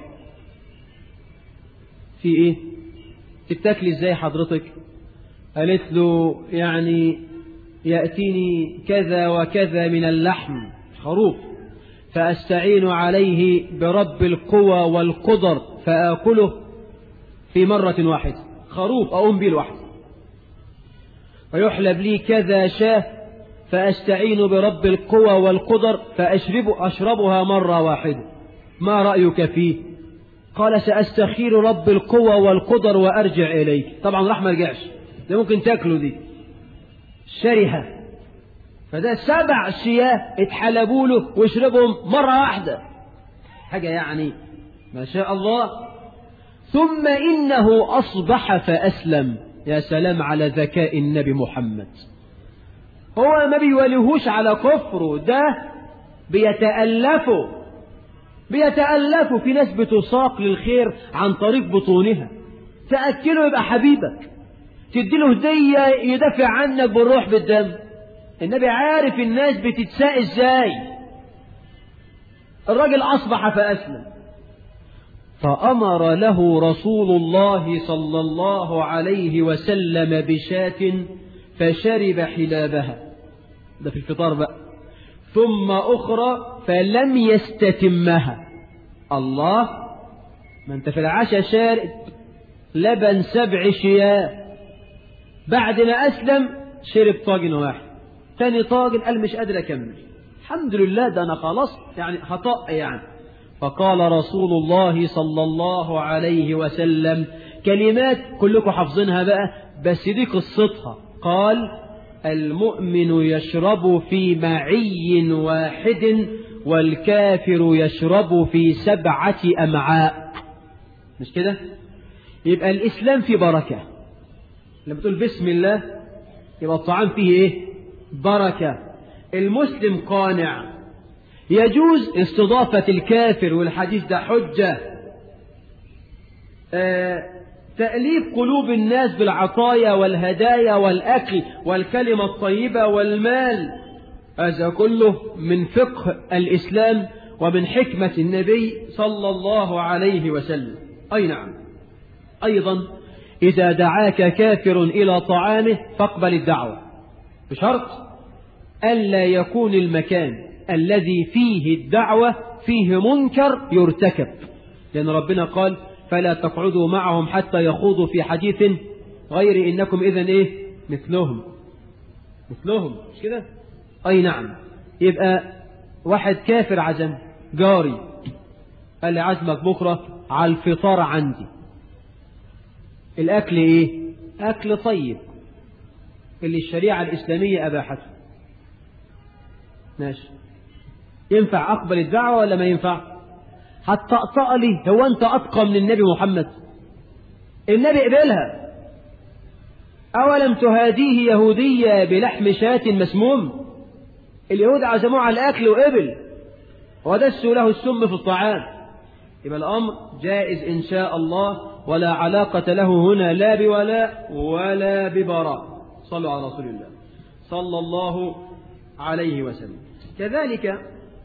في ايه؟ تتاكلي ازاي حضرتك؟ قالت له يعني يأتيني كذا وكذا من اللحم، خروف، فأستعين عليه برب القوى والقدر فآكله في مرة واحدة، خروف أقوم به لوحدي. ويحلب لي كذا شاه فأستعين برب القوى والقدر فأشربها مرة واحدة، ما رأيك فيه؟ قال سأستخير رب القوى والقدر وأرجع إليك. طبعا راح ما رجعش، ده ممكن تاكله دي شرهة. فده 7 شياه اتحلبوا له واشربهم مرة واحدة، حاجة يعني ما شاء الله. ثم إنه أصبح فأسلم. يا سلام على ذكاء النبي محمد، هو ما بيوليهوش على كفره، ده بيتألفوا. في ناس بتساق للخير عن طريق بطونها، تأكله يبقى حبيبك، تديله هدية يدافع عنك بالروح بالدم. النبي عارف الناس بتتساء ازاي. الراجل أصبح فأسلم، فأمر له رسول الله صلى الله عليه وسلم بشاة فشرب حلابها، ده في الفطار بقى، ثم أخرى فلم يستتمها. الله، ما انت في العشاء شارب لبن 7 شياه، بعد ما أسلم شرب طاجن واحد، ثاني طاجن قال مش قادر أكمل، الحمد لله ده أنا خلاص يعني هطأ يعني. فقال رسول الله صلى الله عليه وسلم كلمات كلكم حافظينها بقى، بس دي قصتها. قال المؤمن يشرب في معي واحد والكافر يشرب في 7 أمعاء. مش كده؟ يبقى الإسلام فيه بركة، لما تقول بسم الله يبقى الطعام فيه ايه؟ بركة. المسلم قانع، يجوز استضافة الكافر، والحديث ده حجة. تأليف قلوب الناس بالعطايا والهدايا والأكل والكلمة الطيبة والمال، هذا كله من فقه الإسلام ومن حكمة النبي صلى الله عليه وسلم. أي نعم. أيضا إذا دعاك كافر إلى طعامه فاقبل الدعوة، بشرط ألا يكون المكان الذي فيه الدعوة فيه منكر يرتكب، لأن ربنا قال فلا تقعدوا معهم حتى يخوضوا في حديث غير إنكم إذن إيه؟ مثلهم، مش كده؟ أي نعم. يبقى واحد كافر عزم جاري، قال لي عزمك بكرة على الفطار عندي، الأكل إيه؟ أكل طيب اللي الشريعة الإسلامية أباحته، ماشي، ينفع أقبل الدعوة ولا ما ينفع؟ هتطأطأ لي؟ هو أنت أتقى من النبي محمد؟ النبي قبلها، أولم تهاديه يهودية بلحم شاة مسموم؟ اليهود عزموه على الأكل وقبل ودسوا له السم في الطعام. يبقى الأمر جائز إن شاء الله، ولا علاقة له هنا لا بولاء ولا ببراء. صلوا على رسول الله صلى الله عليه وسلم. كذلك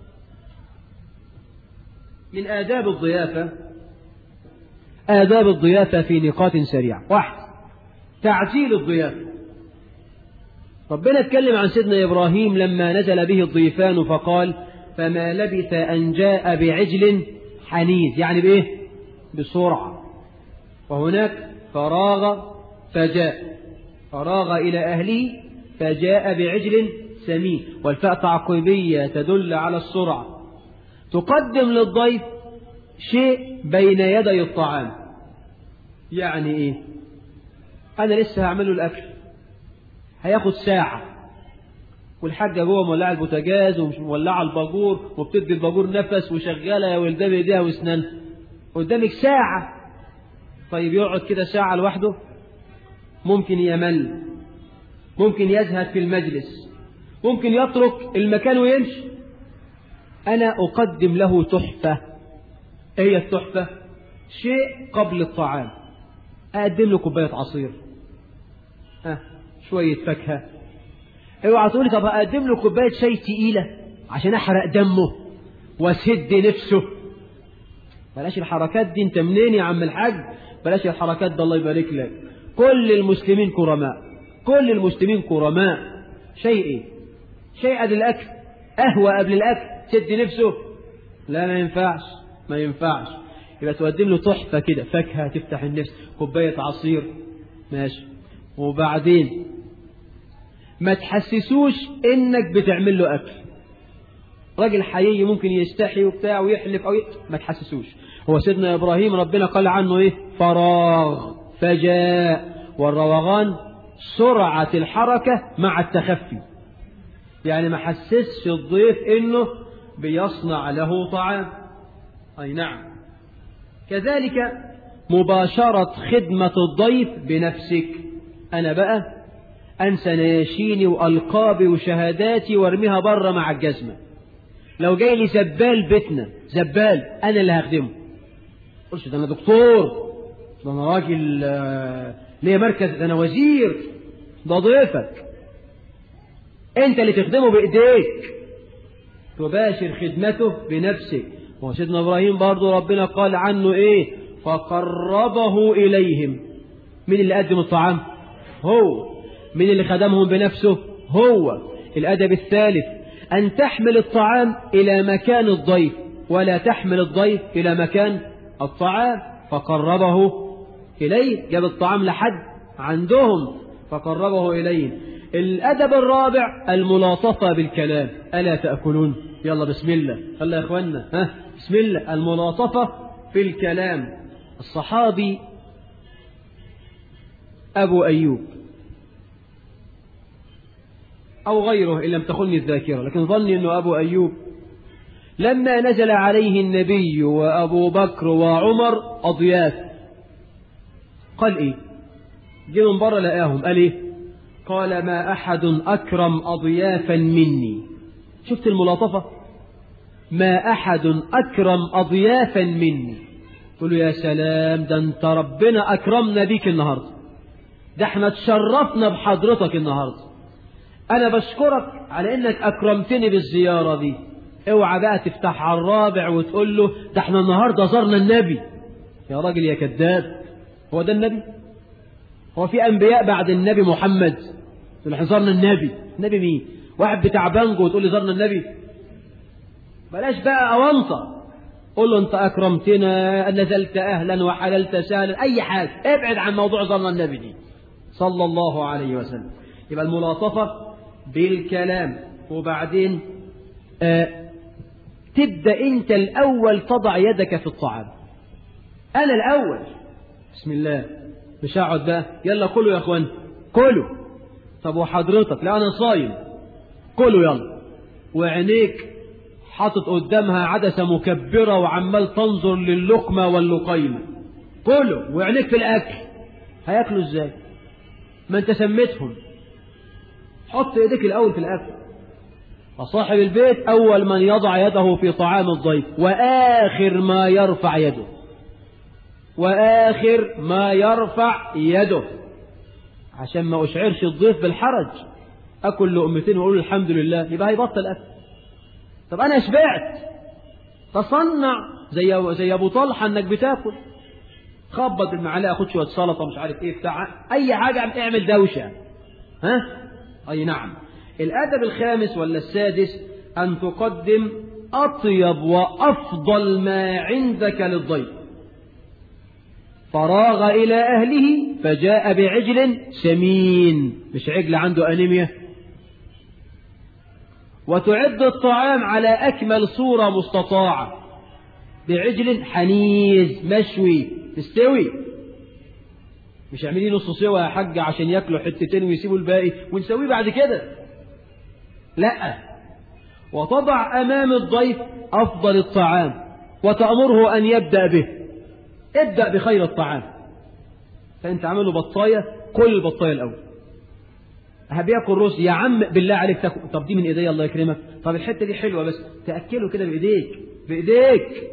من آداب الضيافة، آداب الضيافة في نقاط سريعة. 1. تعجيل الضيافة. ربنا اتكلم عن سيدنا إبراهيم لما نزل به الضيفان فقال فما لبث أن جاء بعجل حنيذ، يعني بإيه؟ بسرعة. وهناك فراغ فجاء، فراغ إلى أهله فجاء بعجل سمين، والفاء تعقيبية تدل على السرعة. تقدم للضيف شيء بين يدي الطعام. يعني إيه؟ أنا لسه هعمله الأكل، هياخد ساعة، والحاجة جوه مولعة البوتاجاز ومش مولعة الباجور وبتدي الباجور نفس وشغالة يا ولدان ايديها واسنانها قدامك ساعة. طيب يقعد كده ساعة لوحده؟ ممكن يمل، ممكن يزهد في المجلس، ممكن يترك المكان ويمشي. أنا أقدم له تحفة. إيه هي التحفة؟ شيء قبل الطعام. أقدم له كوباية عصير، شوية فاكهة. اوعى تقولي طب أقدم له كوباية شاي تقيلة عشان أحرق دمه واسد نفسه. بلاش الحركات دي. انت منين يا عم الحاج؟ بلاش الحركات ده الله يبارك لك. كل المسلمين كرماء، كل المسلمين كرماء. شيء ايه؟ شيء قبل الأكل، قهوة قبل الأكل سد نفسه؟ لا، ما ينفعش، ما ينفعش. يبقى تقدم له تحفة كده، فاكهة تفتح النفس، كوباية عصير، ماشي. وبعدين ما تحسسوش انك بتعمل له اكل. راجل حقيقي ممكن يستحي وبتاع ويحلف او ما تحسسوش. هو سيدنا ابراهيم ربنا قال عنه ايه؟ فراغ فجاء. والروغان سرعة الحركة مع التخفي، يعني ما حسسش الضيف انه بيصنع له طعام. اي نعم. كذلك مباشرة خدمة الضيف بنفسك. أنا بقى أنسى نياشيني وألقابي وشهاداتي وارميها بره مع الجزمة. لو جاي لي زبال بيتنا، زبال، أنا اللي هخدمه. قلش ده أنا دكتور، ده أنا راجل ليه مركز، ده أنا وزير. ده ضيفك، أنت اللي تخدمه بإيديك، تباشر خدمته بنفسك. وسيدنا إبراهيم برضو ربنا قال عنه إيه؟ فقربه إليهم. من اللي قدم الطعام؟ هو. من اللي خدمهم بنفسه؟ هو. الأدب الثالث أن تحمل الطعام إلى مكان الضيف، ولا تحمل الضيف إلى مكان الطعام. فقربه إليه، جاب الطعام لحد عندهم فقربه إليه. الأدب الرابع الملاطفة بالكلام. ألا تأكلون؟ يلا بسم الله، يلا يا إخوانا، بسم الله. الملاطفة في الكلام. الصحابي أبو أيوب أو غيره إن لم تخني الذاكرة، لكن ظني أنه أبو أيوب، لما نزل عليه النبي وأبو بكر وعمر أضياف، قال إيه؟ جه من بره لقاهم، قال إيه؟ قال ما أحد أكرم أضيافا مني. شفت الملاطفة؟ ما أحد أكرم أضيافا مني. قل له يا سلام، ده أنت ربنا أكرمنا بيك النهاردة، ده احنا تشرفنا بحضرتك النهاردة. أنا بشكرك على إنك أكرمتني بالزيارة دي. اوعى بقى تفتح على الرابع وتقول له ده احنا النهاردة زرنا النبي. يا راجل يا كذاب، هو ده النبي؟ هو في أنبياء بعد النبي محمد؟ تقول احنا زرنا النبي. النبي مين؟ واحد بتاع بانجو وتقول لي زرنا النبي؟ بلاش بقى أونطة. قول له أنت أكرمتنا، نزلت أهلا وحللت سهلا، أي حاجة. ابعد عن موضوع زرنا النبي دي صلى الله عليه وسلم. يبقى الملاطفة بالكلام. وبعدين تبدأ أنت الأول تضع يدك في الطعام. أنا الأول بسم الله، مش هقعد بقى يلا كلوا يا أخوان كلوا. طب وحضرتك؟ لا أنا صايم. كلوا يلا. وعينيك حاطط قدامها عدسة مكبرة وعمال تنظر للقمة واللقيمة. كلوا وعينيك في الأكل. هياكلوا إزاي؟ ما انت سميتهم، حط ايديك الاول في الاكل. فصاحب البيت اول من يضع يده في طعام الضيف، واخر ما يرفع يده، واخر ما يرفع يده، عشان ما اشعرش الضيف بالحرج. اكل لقمتين واقول الحمد لله، يبقى هيبطل اكل. طب انا شبعت، تصنع زي ابو طلحه انك بتاكل، خبط بالمعلقه، خد شويه سلطه مش عارف ايه بتاع اي حاجه، اعمل دوشه. اي نعم. الادب الخامس ولا السادس ان تقدم اطيب وافضل ما عندك للضيف. فراغ الى اهله فجاء بعجل سمين، مش عجل عنده انيميا. وتعد الطعام على اكمل صوره مستطاعه، بعجل حنيذ مشوي مستوي، مش عاملين نص سوا يا حاج عشان ياكلوا حتتين ويسيبوا الباقي ونسويه بعد كده، لا. وتضع امام الضيف افضل الطعام وتأمره ان يبدأ به، ابدأ بخير الطعام. فانت عامله بطايه، كل البطايه الاول. هبياكل رز يا عم بالله عليك تاكل، طب دي من ايديا الله يكرمك، طب الحته دي حلوه بس تاكله كده بايديك بايديك.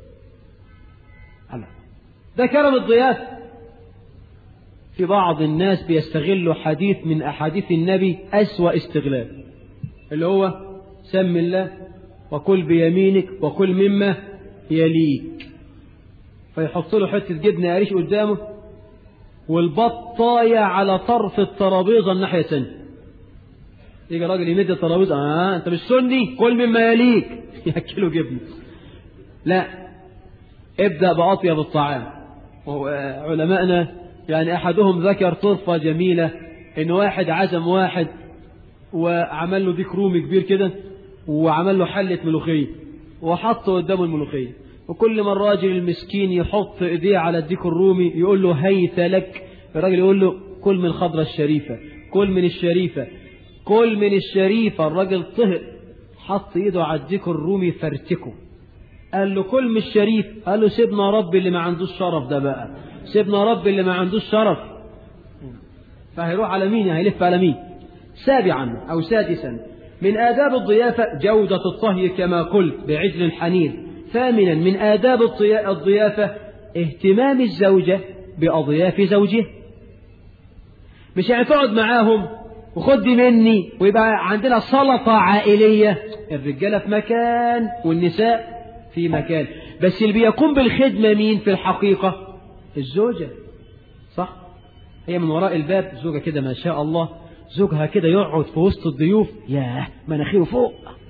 ده كرم الضيافه. في بعض الناس بيستغلوا حديث من احاديث النبي اسوأ استغلال، اللي هو سم الله وكل بيمينك وكل مما يليك، فيحط له حته جبنه قريش قدامه والبطايه على طرف الترابيزه الناحيه الثانيه. يجي راجل يمد الترابيزه، انت مش سني، كل مما يليك، ياكله جبنه. لا، ابدا باطيب الطعام. وعلماءنا يعني احدهم ذكر طرفه جميله، ان واحد عزم واحد وعمل له ديك رومي كبير كده وعمل له حله ملوخيه وحط قدامه الملوخيه، وكل ما الراجل المسكين يحط ايديه على الديك الرومي يقول له هيت لك، الراجل يقول له كل من الخضره الشريفه، كل من الشريفه، كل من الشريفه. الراجل طهق، حط ايده على الديك الرومي فرتكه، قال له كل من الشريف، قال له سيبنا رب اللي ما عندوش شرف ده بقى، سيبنا رب اللي ما عندوش شرف. فهيروح على مين؟ هيلف على مين؟ سابعا أو سادسا من آداب الضيافة جودة الطهي كما قلت بعجل حنيذ. ثامنا من آداب الضيافة اهتمام الزوجة بأضياف زوجها. مش يعني تقعد معاهم وخد مني ويبقى عندنا سلطة عائلية، الرجالة في مكان والنساء في مكان، بس اللي بيقوم بالخدمة مين في الحقيقة؟ الزوجة، صح؟ هي من وراء الباب زوجة كده ما شاء الله، زوجها كده يقعد في وسط الضيوف، ياه مناخيره فوق،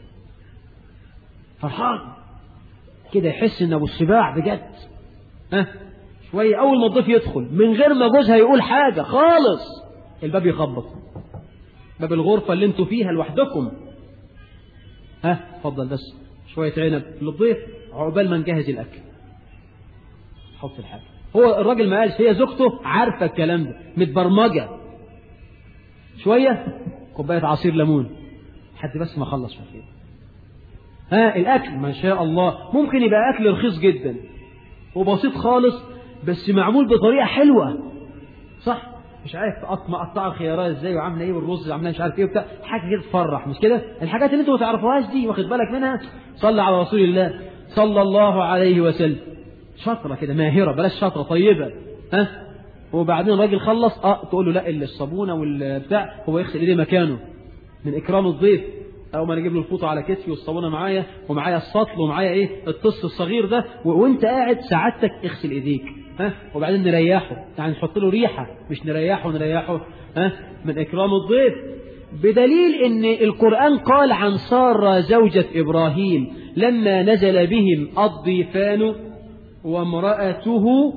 فرحان كده، يحس ان ابو السباع بجد. شوية اول ما الضيف يدخل من غير ما جوزها يقول حاجة خالص، الباب يخبط، باب الغرفة اللي انتوا فيها لوحدكم، اتفضل بس شوية عنب للضيف عقبال ما نجهز الاكل، حط الحاجة. هو الراجل ما قالش، هي زوجته عارفة الكلام ده، متبرمجة. شوية كوباية عصير ليمون حد بس ما خلص فيه. الأكل ما شاء الله ممكن يبقى أكل رخيص جدا وبسيط خالص، بس معمول بطريقة حلوة، صح؟ مش عارف مقطع الخيارات ازاي وعامله ايه والرز عامله مش عارف ايه وبتاع، حاجه كده تفرح، مش كده؟ الحاجات اللي انتوا ما تعرفوهاش دي واخد بالك منها. صلى على رسول الله صلى الله عليه وسلم، شاطره كده ماهره، بلاش شاطره طيبه. وبعدين الراجل خلص تقول له لا اللي الصابونه والبتاع هو يغسل ايديه مكانه من اكرام الضيف، او ما نجيب له الفوطه على كتفي والصابونه معايا ومعايا السطل ومعايا ايه الطص الصغير ده، وانت قاعد سعادتك اغسل ايديك، وبعدين نريحه، يعني نحط له ريحه مش نريحه من اكرام الضيف. بدليل ان القرآن قال عن سارة زوجة ابراهيم لما نزل بهم الضيفان وامرأته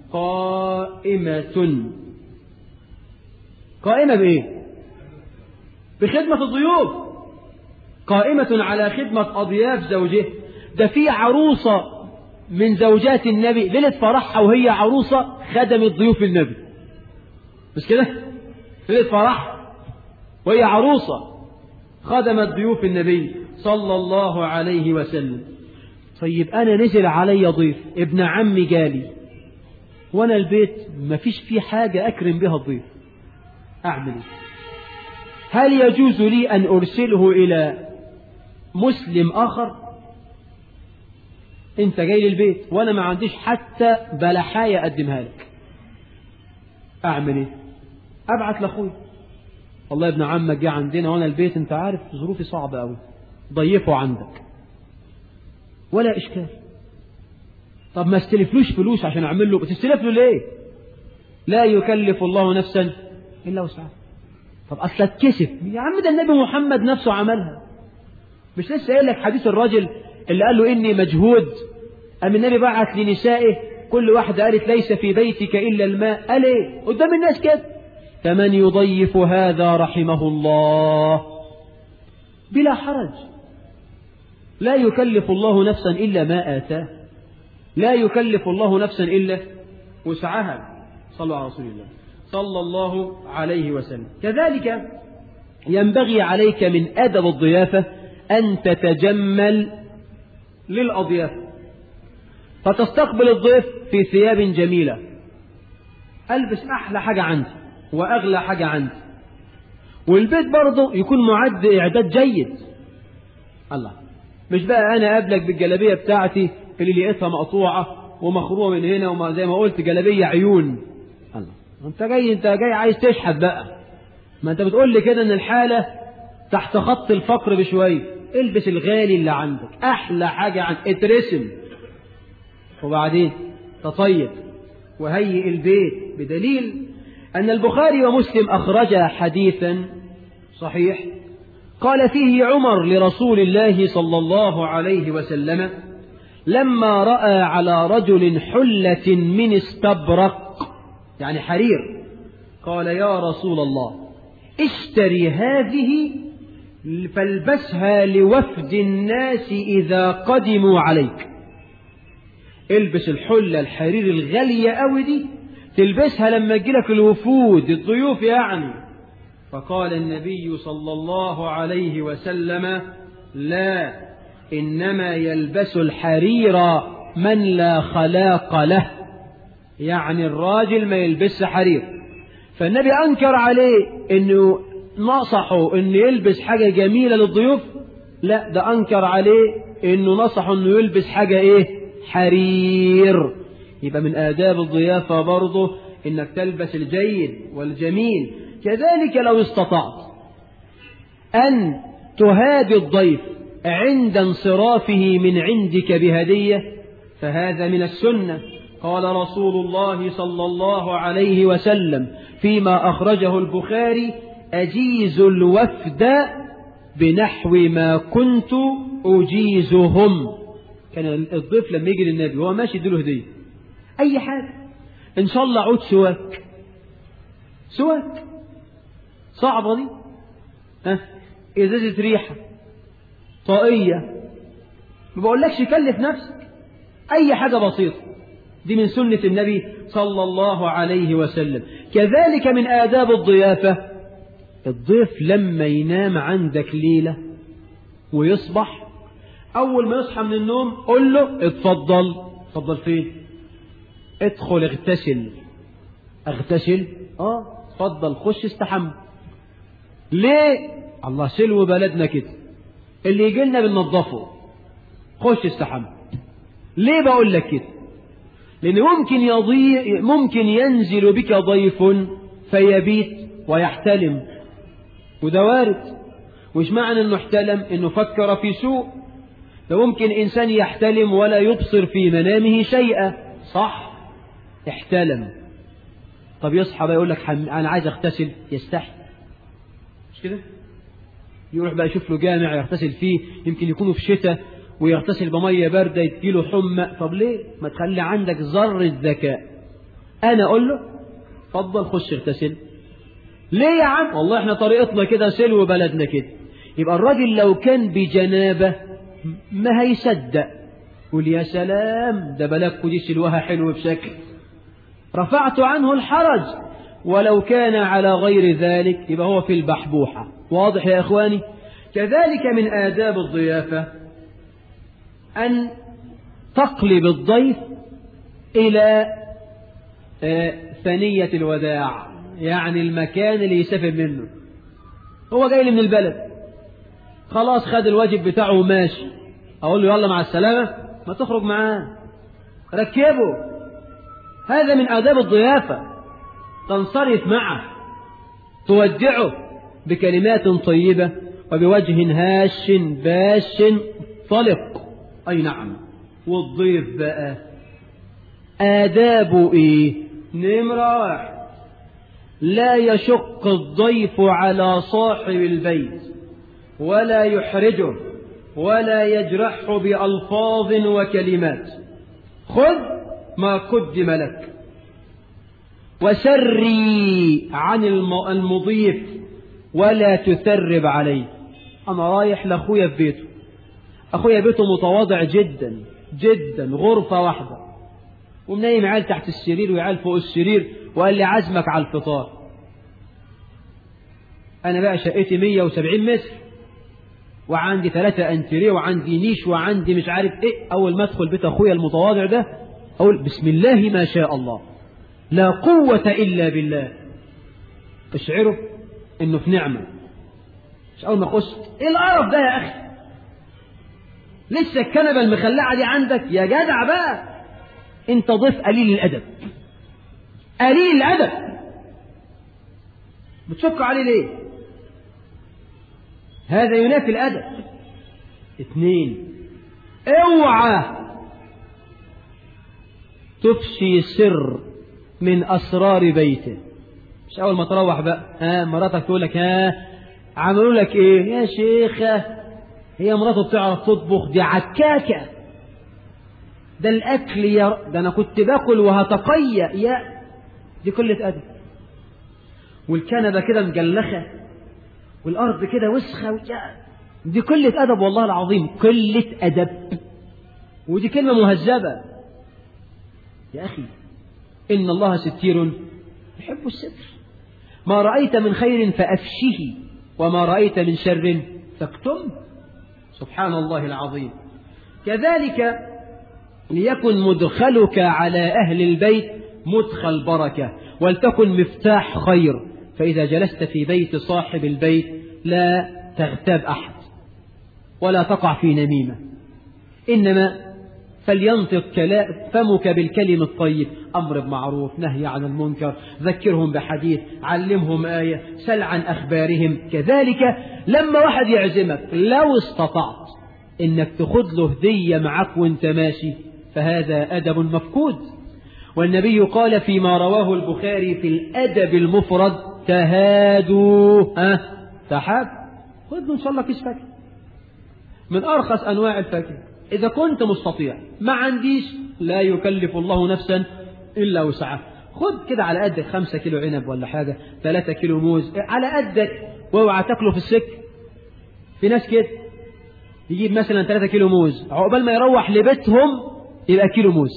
قائمة بايه؟ بخدمة الضيوف، قائمة على خدمة أضياف زوجه. ده في عروسة من زوجات النبي ليلة فرحها وهي عروسة خدمت ضيوف النبي، مش كده؟ ليلة فرح وهي عروسة خدمت ضيوف النبي صلى الله عليه وسلم. طيب أنا نزل علي ضيف، ابن عمي جالي، وأنا البيت مفيش فيه حاجة أكرم بها الضيف، أعمل إيه؟ هل يجوز لي أن أرسله إلى مسلم آخر؟ أنت جاي للبيت وأنا ما عنديش حتى بلحاية أقدمها لك، أعمل إيه؟ أبعت لأخوي، والله ابن عمك جه عندنا وأنا البيت أنت عارف ظروفي صعبة أوي، ضيفه عندك ولا إشكال. طب ما استلفلوش فلوس عشان أعمل له، بتستلف له ليه؟ لا يكلف الله نفسا إلا وسعها. طب أصل اتكسف يا عم، ده النبي محمد نفسه عملها. مش لسه قايل لك حديث الرجل اللي قال له إني مجهود، أم النبي بعت لنسائه كل واحدة قالت ليس في بيتك إلا الماء، قال إيه قدام الناس كده؟ فمن يضيف هذا رحمه الله بلا حرج. لا يكلف الله نفسا إلا ما آتاه، لا يكلف الله نفسا إلا وسعها. صلوا على رسول الله صلى الله عليه وسلم. كذلك ينبغي عليك من أدب الضيافة أن تتجمل للأضياف، فتستقبل الضيف في ثياب جميلة، ألبس أحلى حاجة عندي وأغلى حاجة عندي، والبيت برضه يكون معد إعداد جيد. الله، مش بقى أنا قابلك بالجلابية بتاعتي اللي لقيتها مقطوعة ومخرومة من هنا وما زي ما قلت جلابية عيون. الله، انت جاي عايز تشحت بقى، ما انت بتقول لي كده ان الحالة تحت خط الفقر بشوية. البس الغالي اللي عندك، احلى حاجة عندك، اترسم وبعدين تطيب وهيئ البيت. بدليل ان البخاري ومسلم اخرجا حديثا صحيح قال فيه عمر لرسول الله صلى الله عليه وسلم لما رأى على رجل حلة من استبرق يعني حرير، قال يا رسول الله اشتري هذه فالبسها لوفد الناس إذا قدموا عليك. البس الحلة الحرير الغالية قوي دي تلبسها لما تجيلك الوفود الضيوف يعني. فقال النبي صلى الله عليه وسلم لا، إنما يلبس الحرير من لا خلاق له، يعني الراجل ما يلبس حرير. فالنبي أنكر عليه إنه نصحه إنه يلبس حاجة جميلة للضيوف، لا ده أنكر عليه إنه نصحه إنه يلبس حاجة إيه؟ حرير. يبقى من آداب الضيافة برضه إنك تلبس الجيد والجميل. كذلك لو استطعت أن تهادي الضيف عند انصرافه من عندك بهدية فهذا من السنة. قال رسول الله صلى الله عليه وسلم فيما أخرجه البخاري أجيز الوفد بنحو ما كنت أجيزهم. كان الضيف لما يجي للنبي وهو ماشي يديله هدية أي حاجة، إن شاء الله عود سواك صعبة دي، إزازة ريحة، طاقية، ما بقولكش كلف نفسك، أي حاجة بسيطة دي من سنة النبي صلى الله عليه وسلم. كذلك من آداب الضيافة الضيف لما ينام عندك ليلة ويصبح أول ما يصحى من النوم قل له اتفضل فين؟ ادخل اغتسل اتفضل خش استحمى. ليه؟ الله سلو بلدنا كده اللي يجي لنا بننظفه، خش استحمى. ليه بقول لك كده؟ لأن ممكن ينزل بك ضيف فيبيت ويحتلم، وده وارد. وش معنى انه احتلم؟ انه فكر في سوء. فممكن انسان يحتلم ولا يبصر في منامه شيئا، صح؟ احتلم، طب يصحى بقى يقول لك انا عايز اغتسل، يستحي مش كده؟ يروح بقى يشوف له جامع يغتسل فيه، يمكن يكونوا في شتاء ويغتسل بميه بارده يديله حمى. طب ليه؟ ما تخلي عندك ذره ذكاء. انا اقول له اتفضل خش اغتسل. ليه يا عم؟ والله احنا طريقتنا كده سلو بلدنا كده. يبقى الراجل لو كان بجنابه ما هيصدق، قول يا سلام ده بلدكوا دي سلوها حلو بشكل، رفعت عنه الحرج. ولو كان على غير ذلك يبقى هو في البحبوحة. واضح يا إخواني؟ كذلك من آداب الضيافة أن تقلب الضيف إلى ثنية الوداع. يعني المكان اللي يسافر منه. هو جاي لي من البلد، خلاص خد الواجب بتاعه وماشي، أقول له يلا مع السلامة؟ ما تخرج معاه، ركبه. هذا من آداب الضيافة. تنصرف معه، تودعه بكلمات طيبة وبوجه هاش باش طلق. أي نعم. والضيف بقى آدابه إيه؟ نمرة 1: لا يشق الضيف على صاحب البيت ولا يحرجه ولا يجرحه بألفاظ وكلمات. خذ ما قدم لك، وسري عن المضيف ولا تثرب عليه. أنا رايح لأخويا في بيته، أخويا بيته متواضع جدا جدا، غرفة واحدة، ومنايم عيال تحت السرير وعيال فوق السرير، وقال لي عزمك على الفطار. أنا بقى شقتي 170 متر، وعندي 3 أنتريه، وعندي نيش، وعندي مش عارف إيه. أول ما أدخل بيت أخويا المتواضع ده أقول بسم الله ما شاء الله، لا قوة إلا بالله. اشعروا إنه في نعمة. مش أول ما أخش إيه القرف ده يا أخي، لسه الكنبة المخلعة دي عندك يا جدع بقى، أنت ضيف قليل الأدب، قليل الأدب، بتشك عليه ليه؟ هذا ينافي الأدب. 2: اوعى تفشي سر من أسرار بيته. مش أول ما تروح بقى مراتك تقول لك عملوا لك إيه يا شيخة، هي مراته بتعرف تطبخ، دي عكاكة، ده الأكل ده أنا كنت باكل وهتقيأ، يا دي قلة أدب. والكنبة كده مجلخة والأرض كده وسخة، دي قلة أدب والله العظيم، قلة أدب، ودي كلمة مهذبة. يا أخي إن الله ستير يحب الستر، ما رأيت من خير فأفشه وما رأيت من شر فاكتم. سبحان الله العظيم. كذلك ليكن مدخلك على أهل البيت مدخل بركة، ولتكن مفتاح خير، فإذا جلست في بيت صاحب البيت لا تغتاب أحد ولا تقع في نميمة، إنما فلينطق فمك بالكلم الطيب، أمر بمعروف، نهي عن المنكر، ذكرهم بحديث، علمهم آية، سل عن أخبارهم. كذلك لما واحد يعزمك لو استطعت إنك تخذ له هدية معك وانت ماشي، فهذا أدب مفقود. والنبي قال فيما رواه البخاري في الأدب المفرد: تهادوا تحاب. خذ له إن شاء الله كيس فاكهة من أرخص أنواع الفاكهة إذا كنت مستطيع. ما عنديش، لا يكلف الله نفسا إلا وسعها. خذ كده على قدك 5 كيلو عنب ولا حاجة، 3 كيلو موز على قدك، واوعى تاكله في السك. في ناس كده يجيب مثلا 3 كيلو موز، عقبال ما يروح لبيتهم يبقى كيلو موز،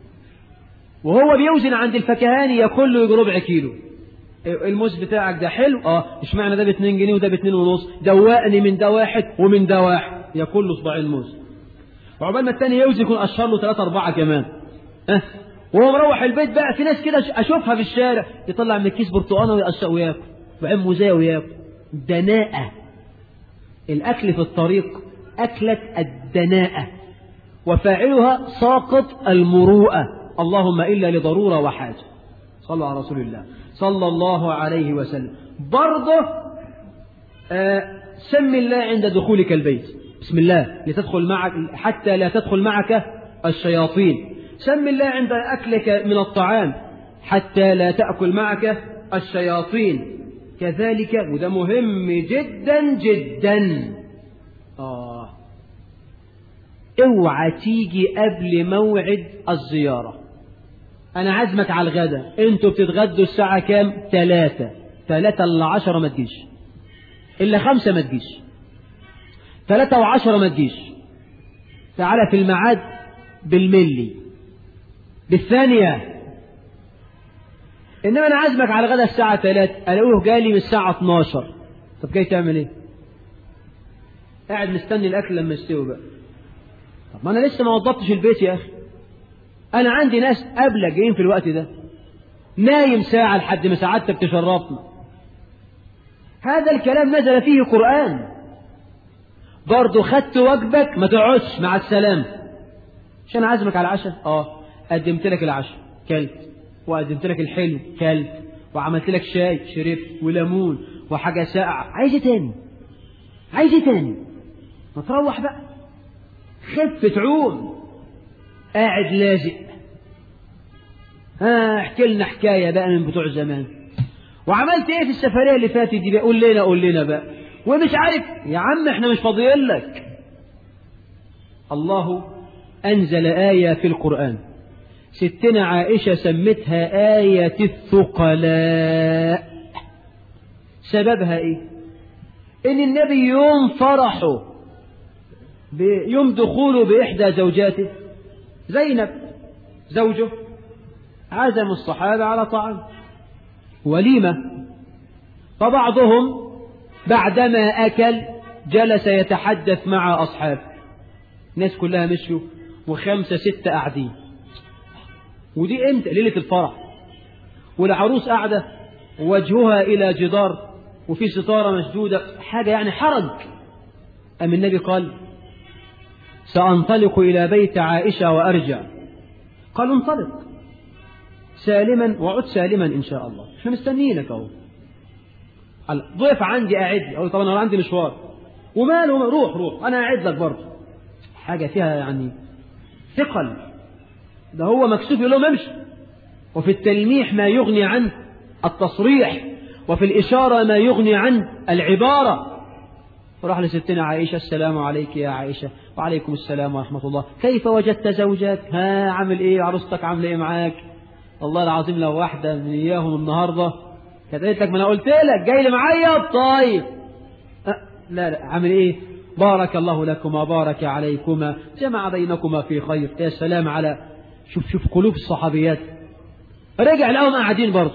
وهو بيوزن عند الفكهاني ياكل له يجي ربع كيلو. الموز بتاعك ده حلو، اشمعنى ده ب2 جنيه وده ب2.5؟ دوقني من ده واحد ومن ده واحد، ياكل له صباعين موز، وعقبال ما الثاني يوزن يكون اشر له 3 4 كمان. وهو مروح البيت بقى في ناس كده اشوفها في الشارع يطلع من الكيس برتقانه ويقشق وياكل، وبعدين موزايه وياكل. دناءة. الاكل في الطريق اكلة الدناءة، وفاعلها ساقط المروءة، اللهم الا لضروره وحاجه. صلوا على رسول الله صلى الله عليه وسلم. برضه سم الله عند دخولك البيت، بسم الله لتدخل معك حتى لا تدخل معك الشياطين. سم الله عند أكلك من الطعام حتى لا تأكل معك الشياطين. كذلك وده مهم جدا جدا، اوعى تيجي قبل موعد الزيارة. أنا عازمك على الغداء، انتوا بتتغدوا الساعة كام؟ 3 إلا 10 ما تجيش، إلا 5 ما تجيش، 3 و10 ما تجيش. تعالى في الميعاد بالملي بالثانية. إنما أنا عازمك على الغداء الساعة 3 ألاقوه جالي من الساعة 12. طب جاي تعمل إيه؟ قاعد مستني الأكل لما يستوي بقى. طب ما أنا لسه ما وضبتش البيت يا أخي. أنا عندي ناس قبلك جايين في الوقت ده، نايم ساعة لحد ما سعادتك تشرفنا. هذا الكلام نزل فيه قرآن. برضو خدت واجبك ما تقعدش مع السلام عشان عازمك على العشاء. قدمت لك العشاء كلت، وقدمت لك الحلو كلت، وعملت لك شاي شربت وليمون وحاجة ساقعة. عايز ايه تاني؟ عايز ايه تاني؟ ما تروح بقى خف تعوم قاعد لازق. احكي لنا حكاية بقى من بتوع زمان. وعملت ايه في السفرية اللي فاتت دي بقى؟ قول لنا بقى. ومش عارف يا عم احنا مش فاضيين لك. الله أنزل آية في القرآن ستنا عائشة سمتها آية الثقلاء. سببها ايه؟ ان النبي يوم فرحه يوم دخوله بإحدى زوجاته زينب زوجه عزم الصحابة على طعام وليمة. فبعضهم بعدما أكل جلس يتحدث مع أصحابه. الناس كلها مشوا وخمسة ستة قاعدين. ودي امتى؟ ليلة الفرح. والعروس قاعدة وجهها إلى جدار وفي ستارة مشدودة، حاجة يعني حرج. أم النبي قال سأنطلق إلى بيت عائشة وأرجع. قالوا انطلق سالما وعد سالما إن شاء الله، احنا مستنيينك اهو. ضيف عندي قاعد لي، أقول طبعا أنا عندي مشوار. وماله؟ روح أنا قاعد لك برضه. حاجة فيها يعني ثقل. ده هو مكسوف يقول لهم امشي. وفي التلميح ما يغني عن التصريح، وفي الإشارة ما يغني عن العبارة. فراح لستنا عائشة السلام عليك يا عائشة. وعليكم السلام ورحمة الله. كيف وجدت زوجك؟ عامل ايه؟ عروستك عامله ايه معاك؟ والله العظيم لو واحدة من اياهم النهاردة كانت قالت لك ما انا قلت لك جاي لي معايا. طيب لا عامل ايه؟ بارك الله لكما بارك عليكما جمع بينكما في خير. يا سلام على شوف قلوب الصحابيات. رجع لهم قاعدين برضه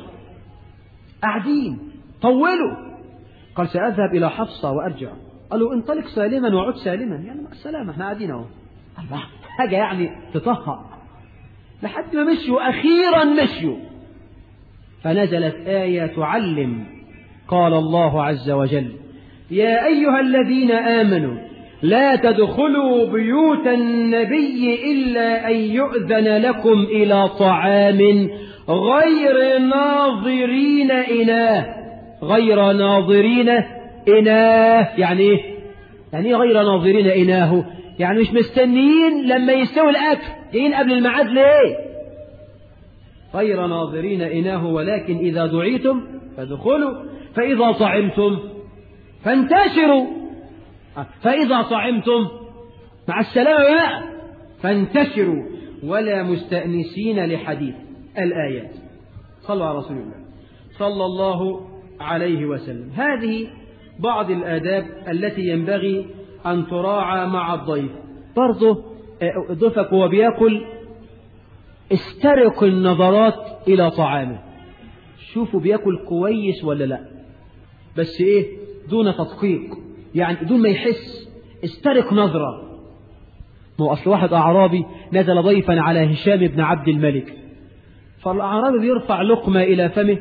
قاعدين طولوا. قال سأذهب إلى حفصة وأرجع. قالوا انطلق سالما وعد سالما. يعني مع السلامة احنا قاعدين اهو. حاجة يعني تطهق. لحد ما مشوا أخيرا مشوا فنزلت آية تعلم. قال الله عز وجل يا أيها الذين آمنوا لا تدخلوا بيوت النبي إلا أن يؤذن لكم إلى طعام غير ناظرين إناه. غير ناظرين إناه يعني إيه؟ يعني إيه غير ناظرين إناه؟ يعني مش مستنيين لما يستوي الأكل، جايين قبل الميعاد ليه؟ غير ناظرين إناه ولكن إذا دعيتم فادخلوا فإذا طعمتم فانتشروا. فإذا طعمتم مع السلامة بقى فانتشروا ولا مستأنسين لحديث. الآيات. صلوا على رسول الله صلى الله عليه وسلم. هذه بعض الآداب التي ينبغي أن تراعى مع الضيف. برضه ضيفك وهو بياكل استرق النظرات إلى طعامه. شوفوا بياكل كويس ولا لا، بس إيه؟ دون تدقيق، يعني دون ما يحس. استرق نظرة. مو أصل واحد أعرابي نزل ضيفا على هشام بن عبد الملك، فالأعرابي بيرفع لقمة إلى فمه،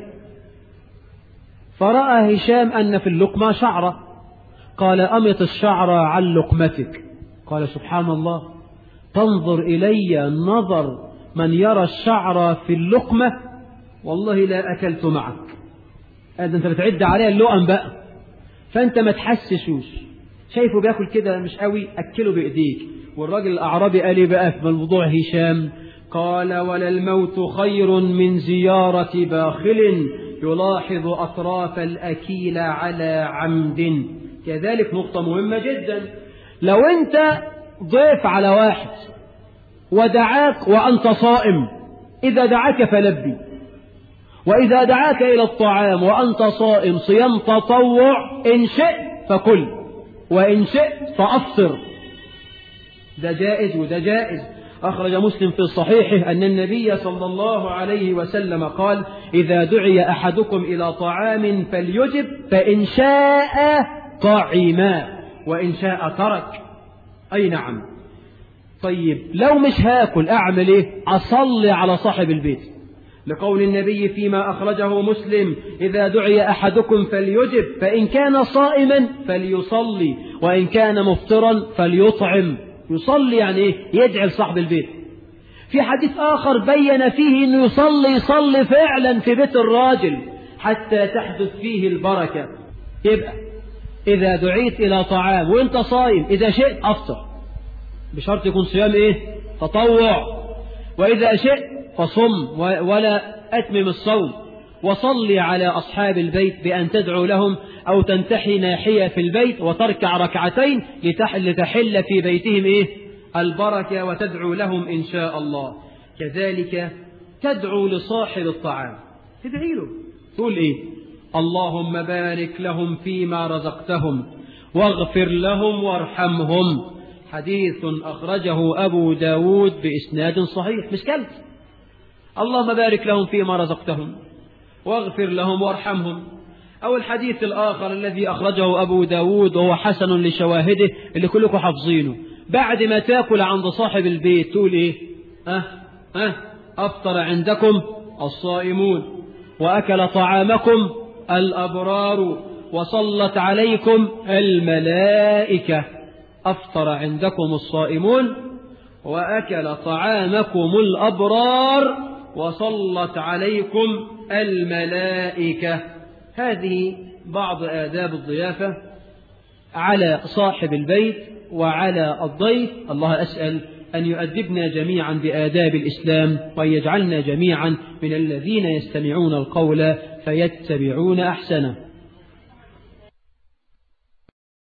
فرأى هشام أن في اللقمة شعرة. قال أمط الشعرة عن لقمتك. قال سبحان الله، تنظر إلي نظر من يرى الشعر في اللقمة؟ والله لا أكلت معك. أنت بتعد عليها اللقم بقى، فأنت ما تحسسوش. شايفه بياكل كده مش قوي، أكله بإيديك. والراجل الأعرابي قال لي بقى في موضوع هشام، قال ولا الموت خير من زيارة باخل يلاحظ أطراف الأكيل على عمد. كذلك نقطة مهمة جدا. لو أنت ضيف على واحد ودعاك وأنت صائم، إذا دعاك فلبي، وإذا دعاك إلى الطعام وأنت صائم صيام تطوع، إن شئت فكل وإن شئت فأفطر. ده جائز وده جائز. أخرج مسلم في صحيحه أن النبي صلى الله عليه وسلم قال إذا دعي أحدكم إلى طعام فليجب، فإن شاء طعم وإن شاء ترك. أي نعم. طيب لو مش هاكل أعمل إيه؟ أصلي على صاحب البيت. لقول النبي فيما أخرجه مسلم: إذا دعي أحدكم فليجب، فإن كان صائما فليصلي، وإن كان مفطرا فليطعم. يصلي يعني إيه؟ يدعي لصاحب البيت. في حديث آخر بين فيه أنه يصلي فعلا في بيت الراجل حتى تحدث فيه البركة. يبقى إذا دعيت إلى طعام وإنت صائم، إذا شئت أفطر، بشرط يكون صيام إيه؟ تطوع. وإذا شئت فصم ولا أتمم الصوم، وصلي على أصحاب البيت بأن تدعو لهم أو تنتحي ناحية في البيت وتركع ركعتين لتحل في بيتهم إيه؟ البركة، وتدعو لهم إن شاء الله. كذلك تدعو لصاحب الطعام، تدعي له، تقول إيه؟ اللهم بارك لهم فيما رزقتهم واغفر لهم وارحمهم. حديث أخرجه أبو داود بإسناد صحيح، مش كلب. اللهم بارك لهم فيما رزقتهم واغفر لهم وارحمهم. أو الحديث الآخر الذي أخرجه أبو داود وهو حسن لشواهده اللي كلكم حافظينه: بعد ما تاكل عند صاحب البيت تقول إيه؟ أفطر عندكم الصائمون، وأكل طعامكم الأبرار، وصلت عليكم الملائكة. أفطر عندكم الصائمون، وأكل طعامكم الأبرار، وصلت عليكم الملائكة. هذه بعض آداب الضيافة على صاحب البيت وعلى الضيف. الله أسأل أن يؤدبنا جميعا بآداب الإسلام، وأن يجعلنا جميعا من الذين يستمعون القول فيتبعون أحسنه.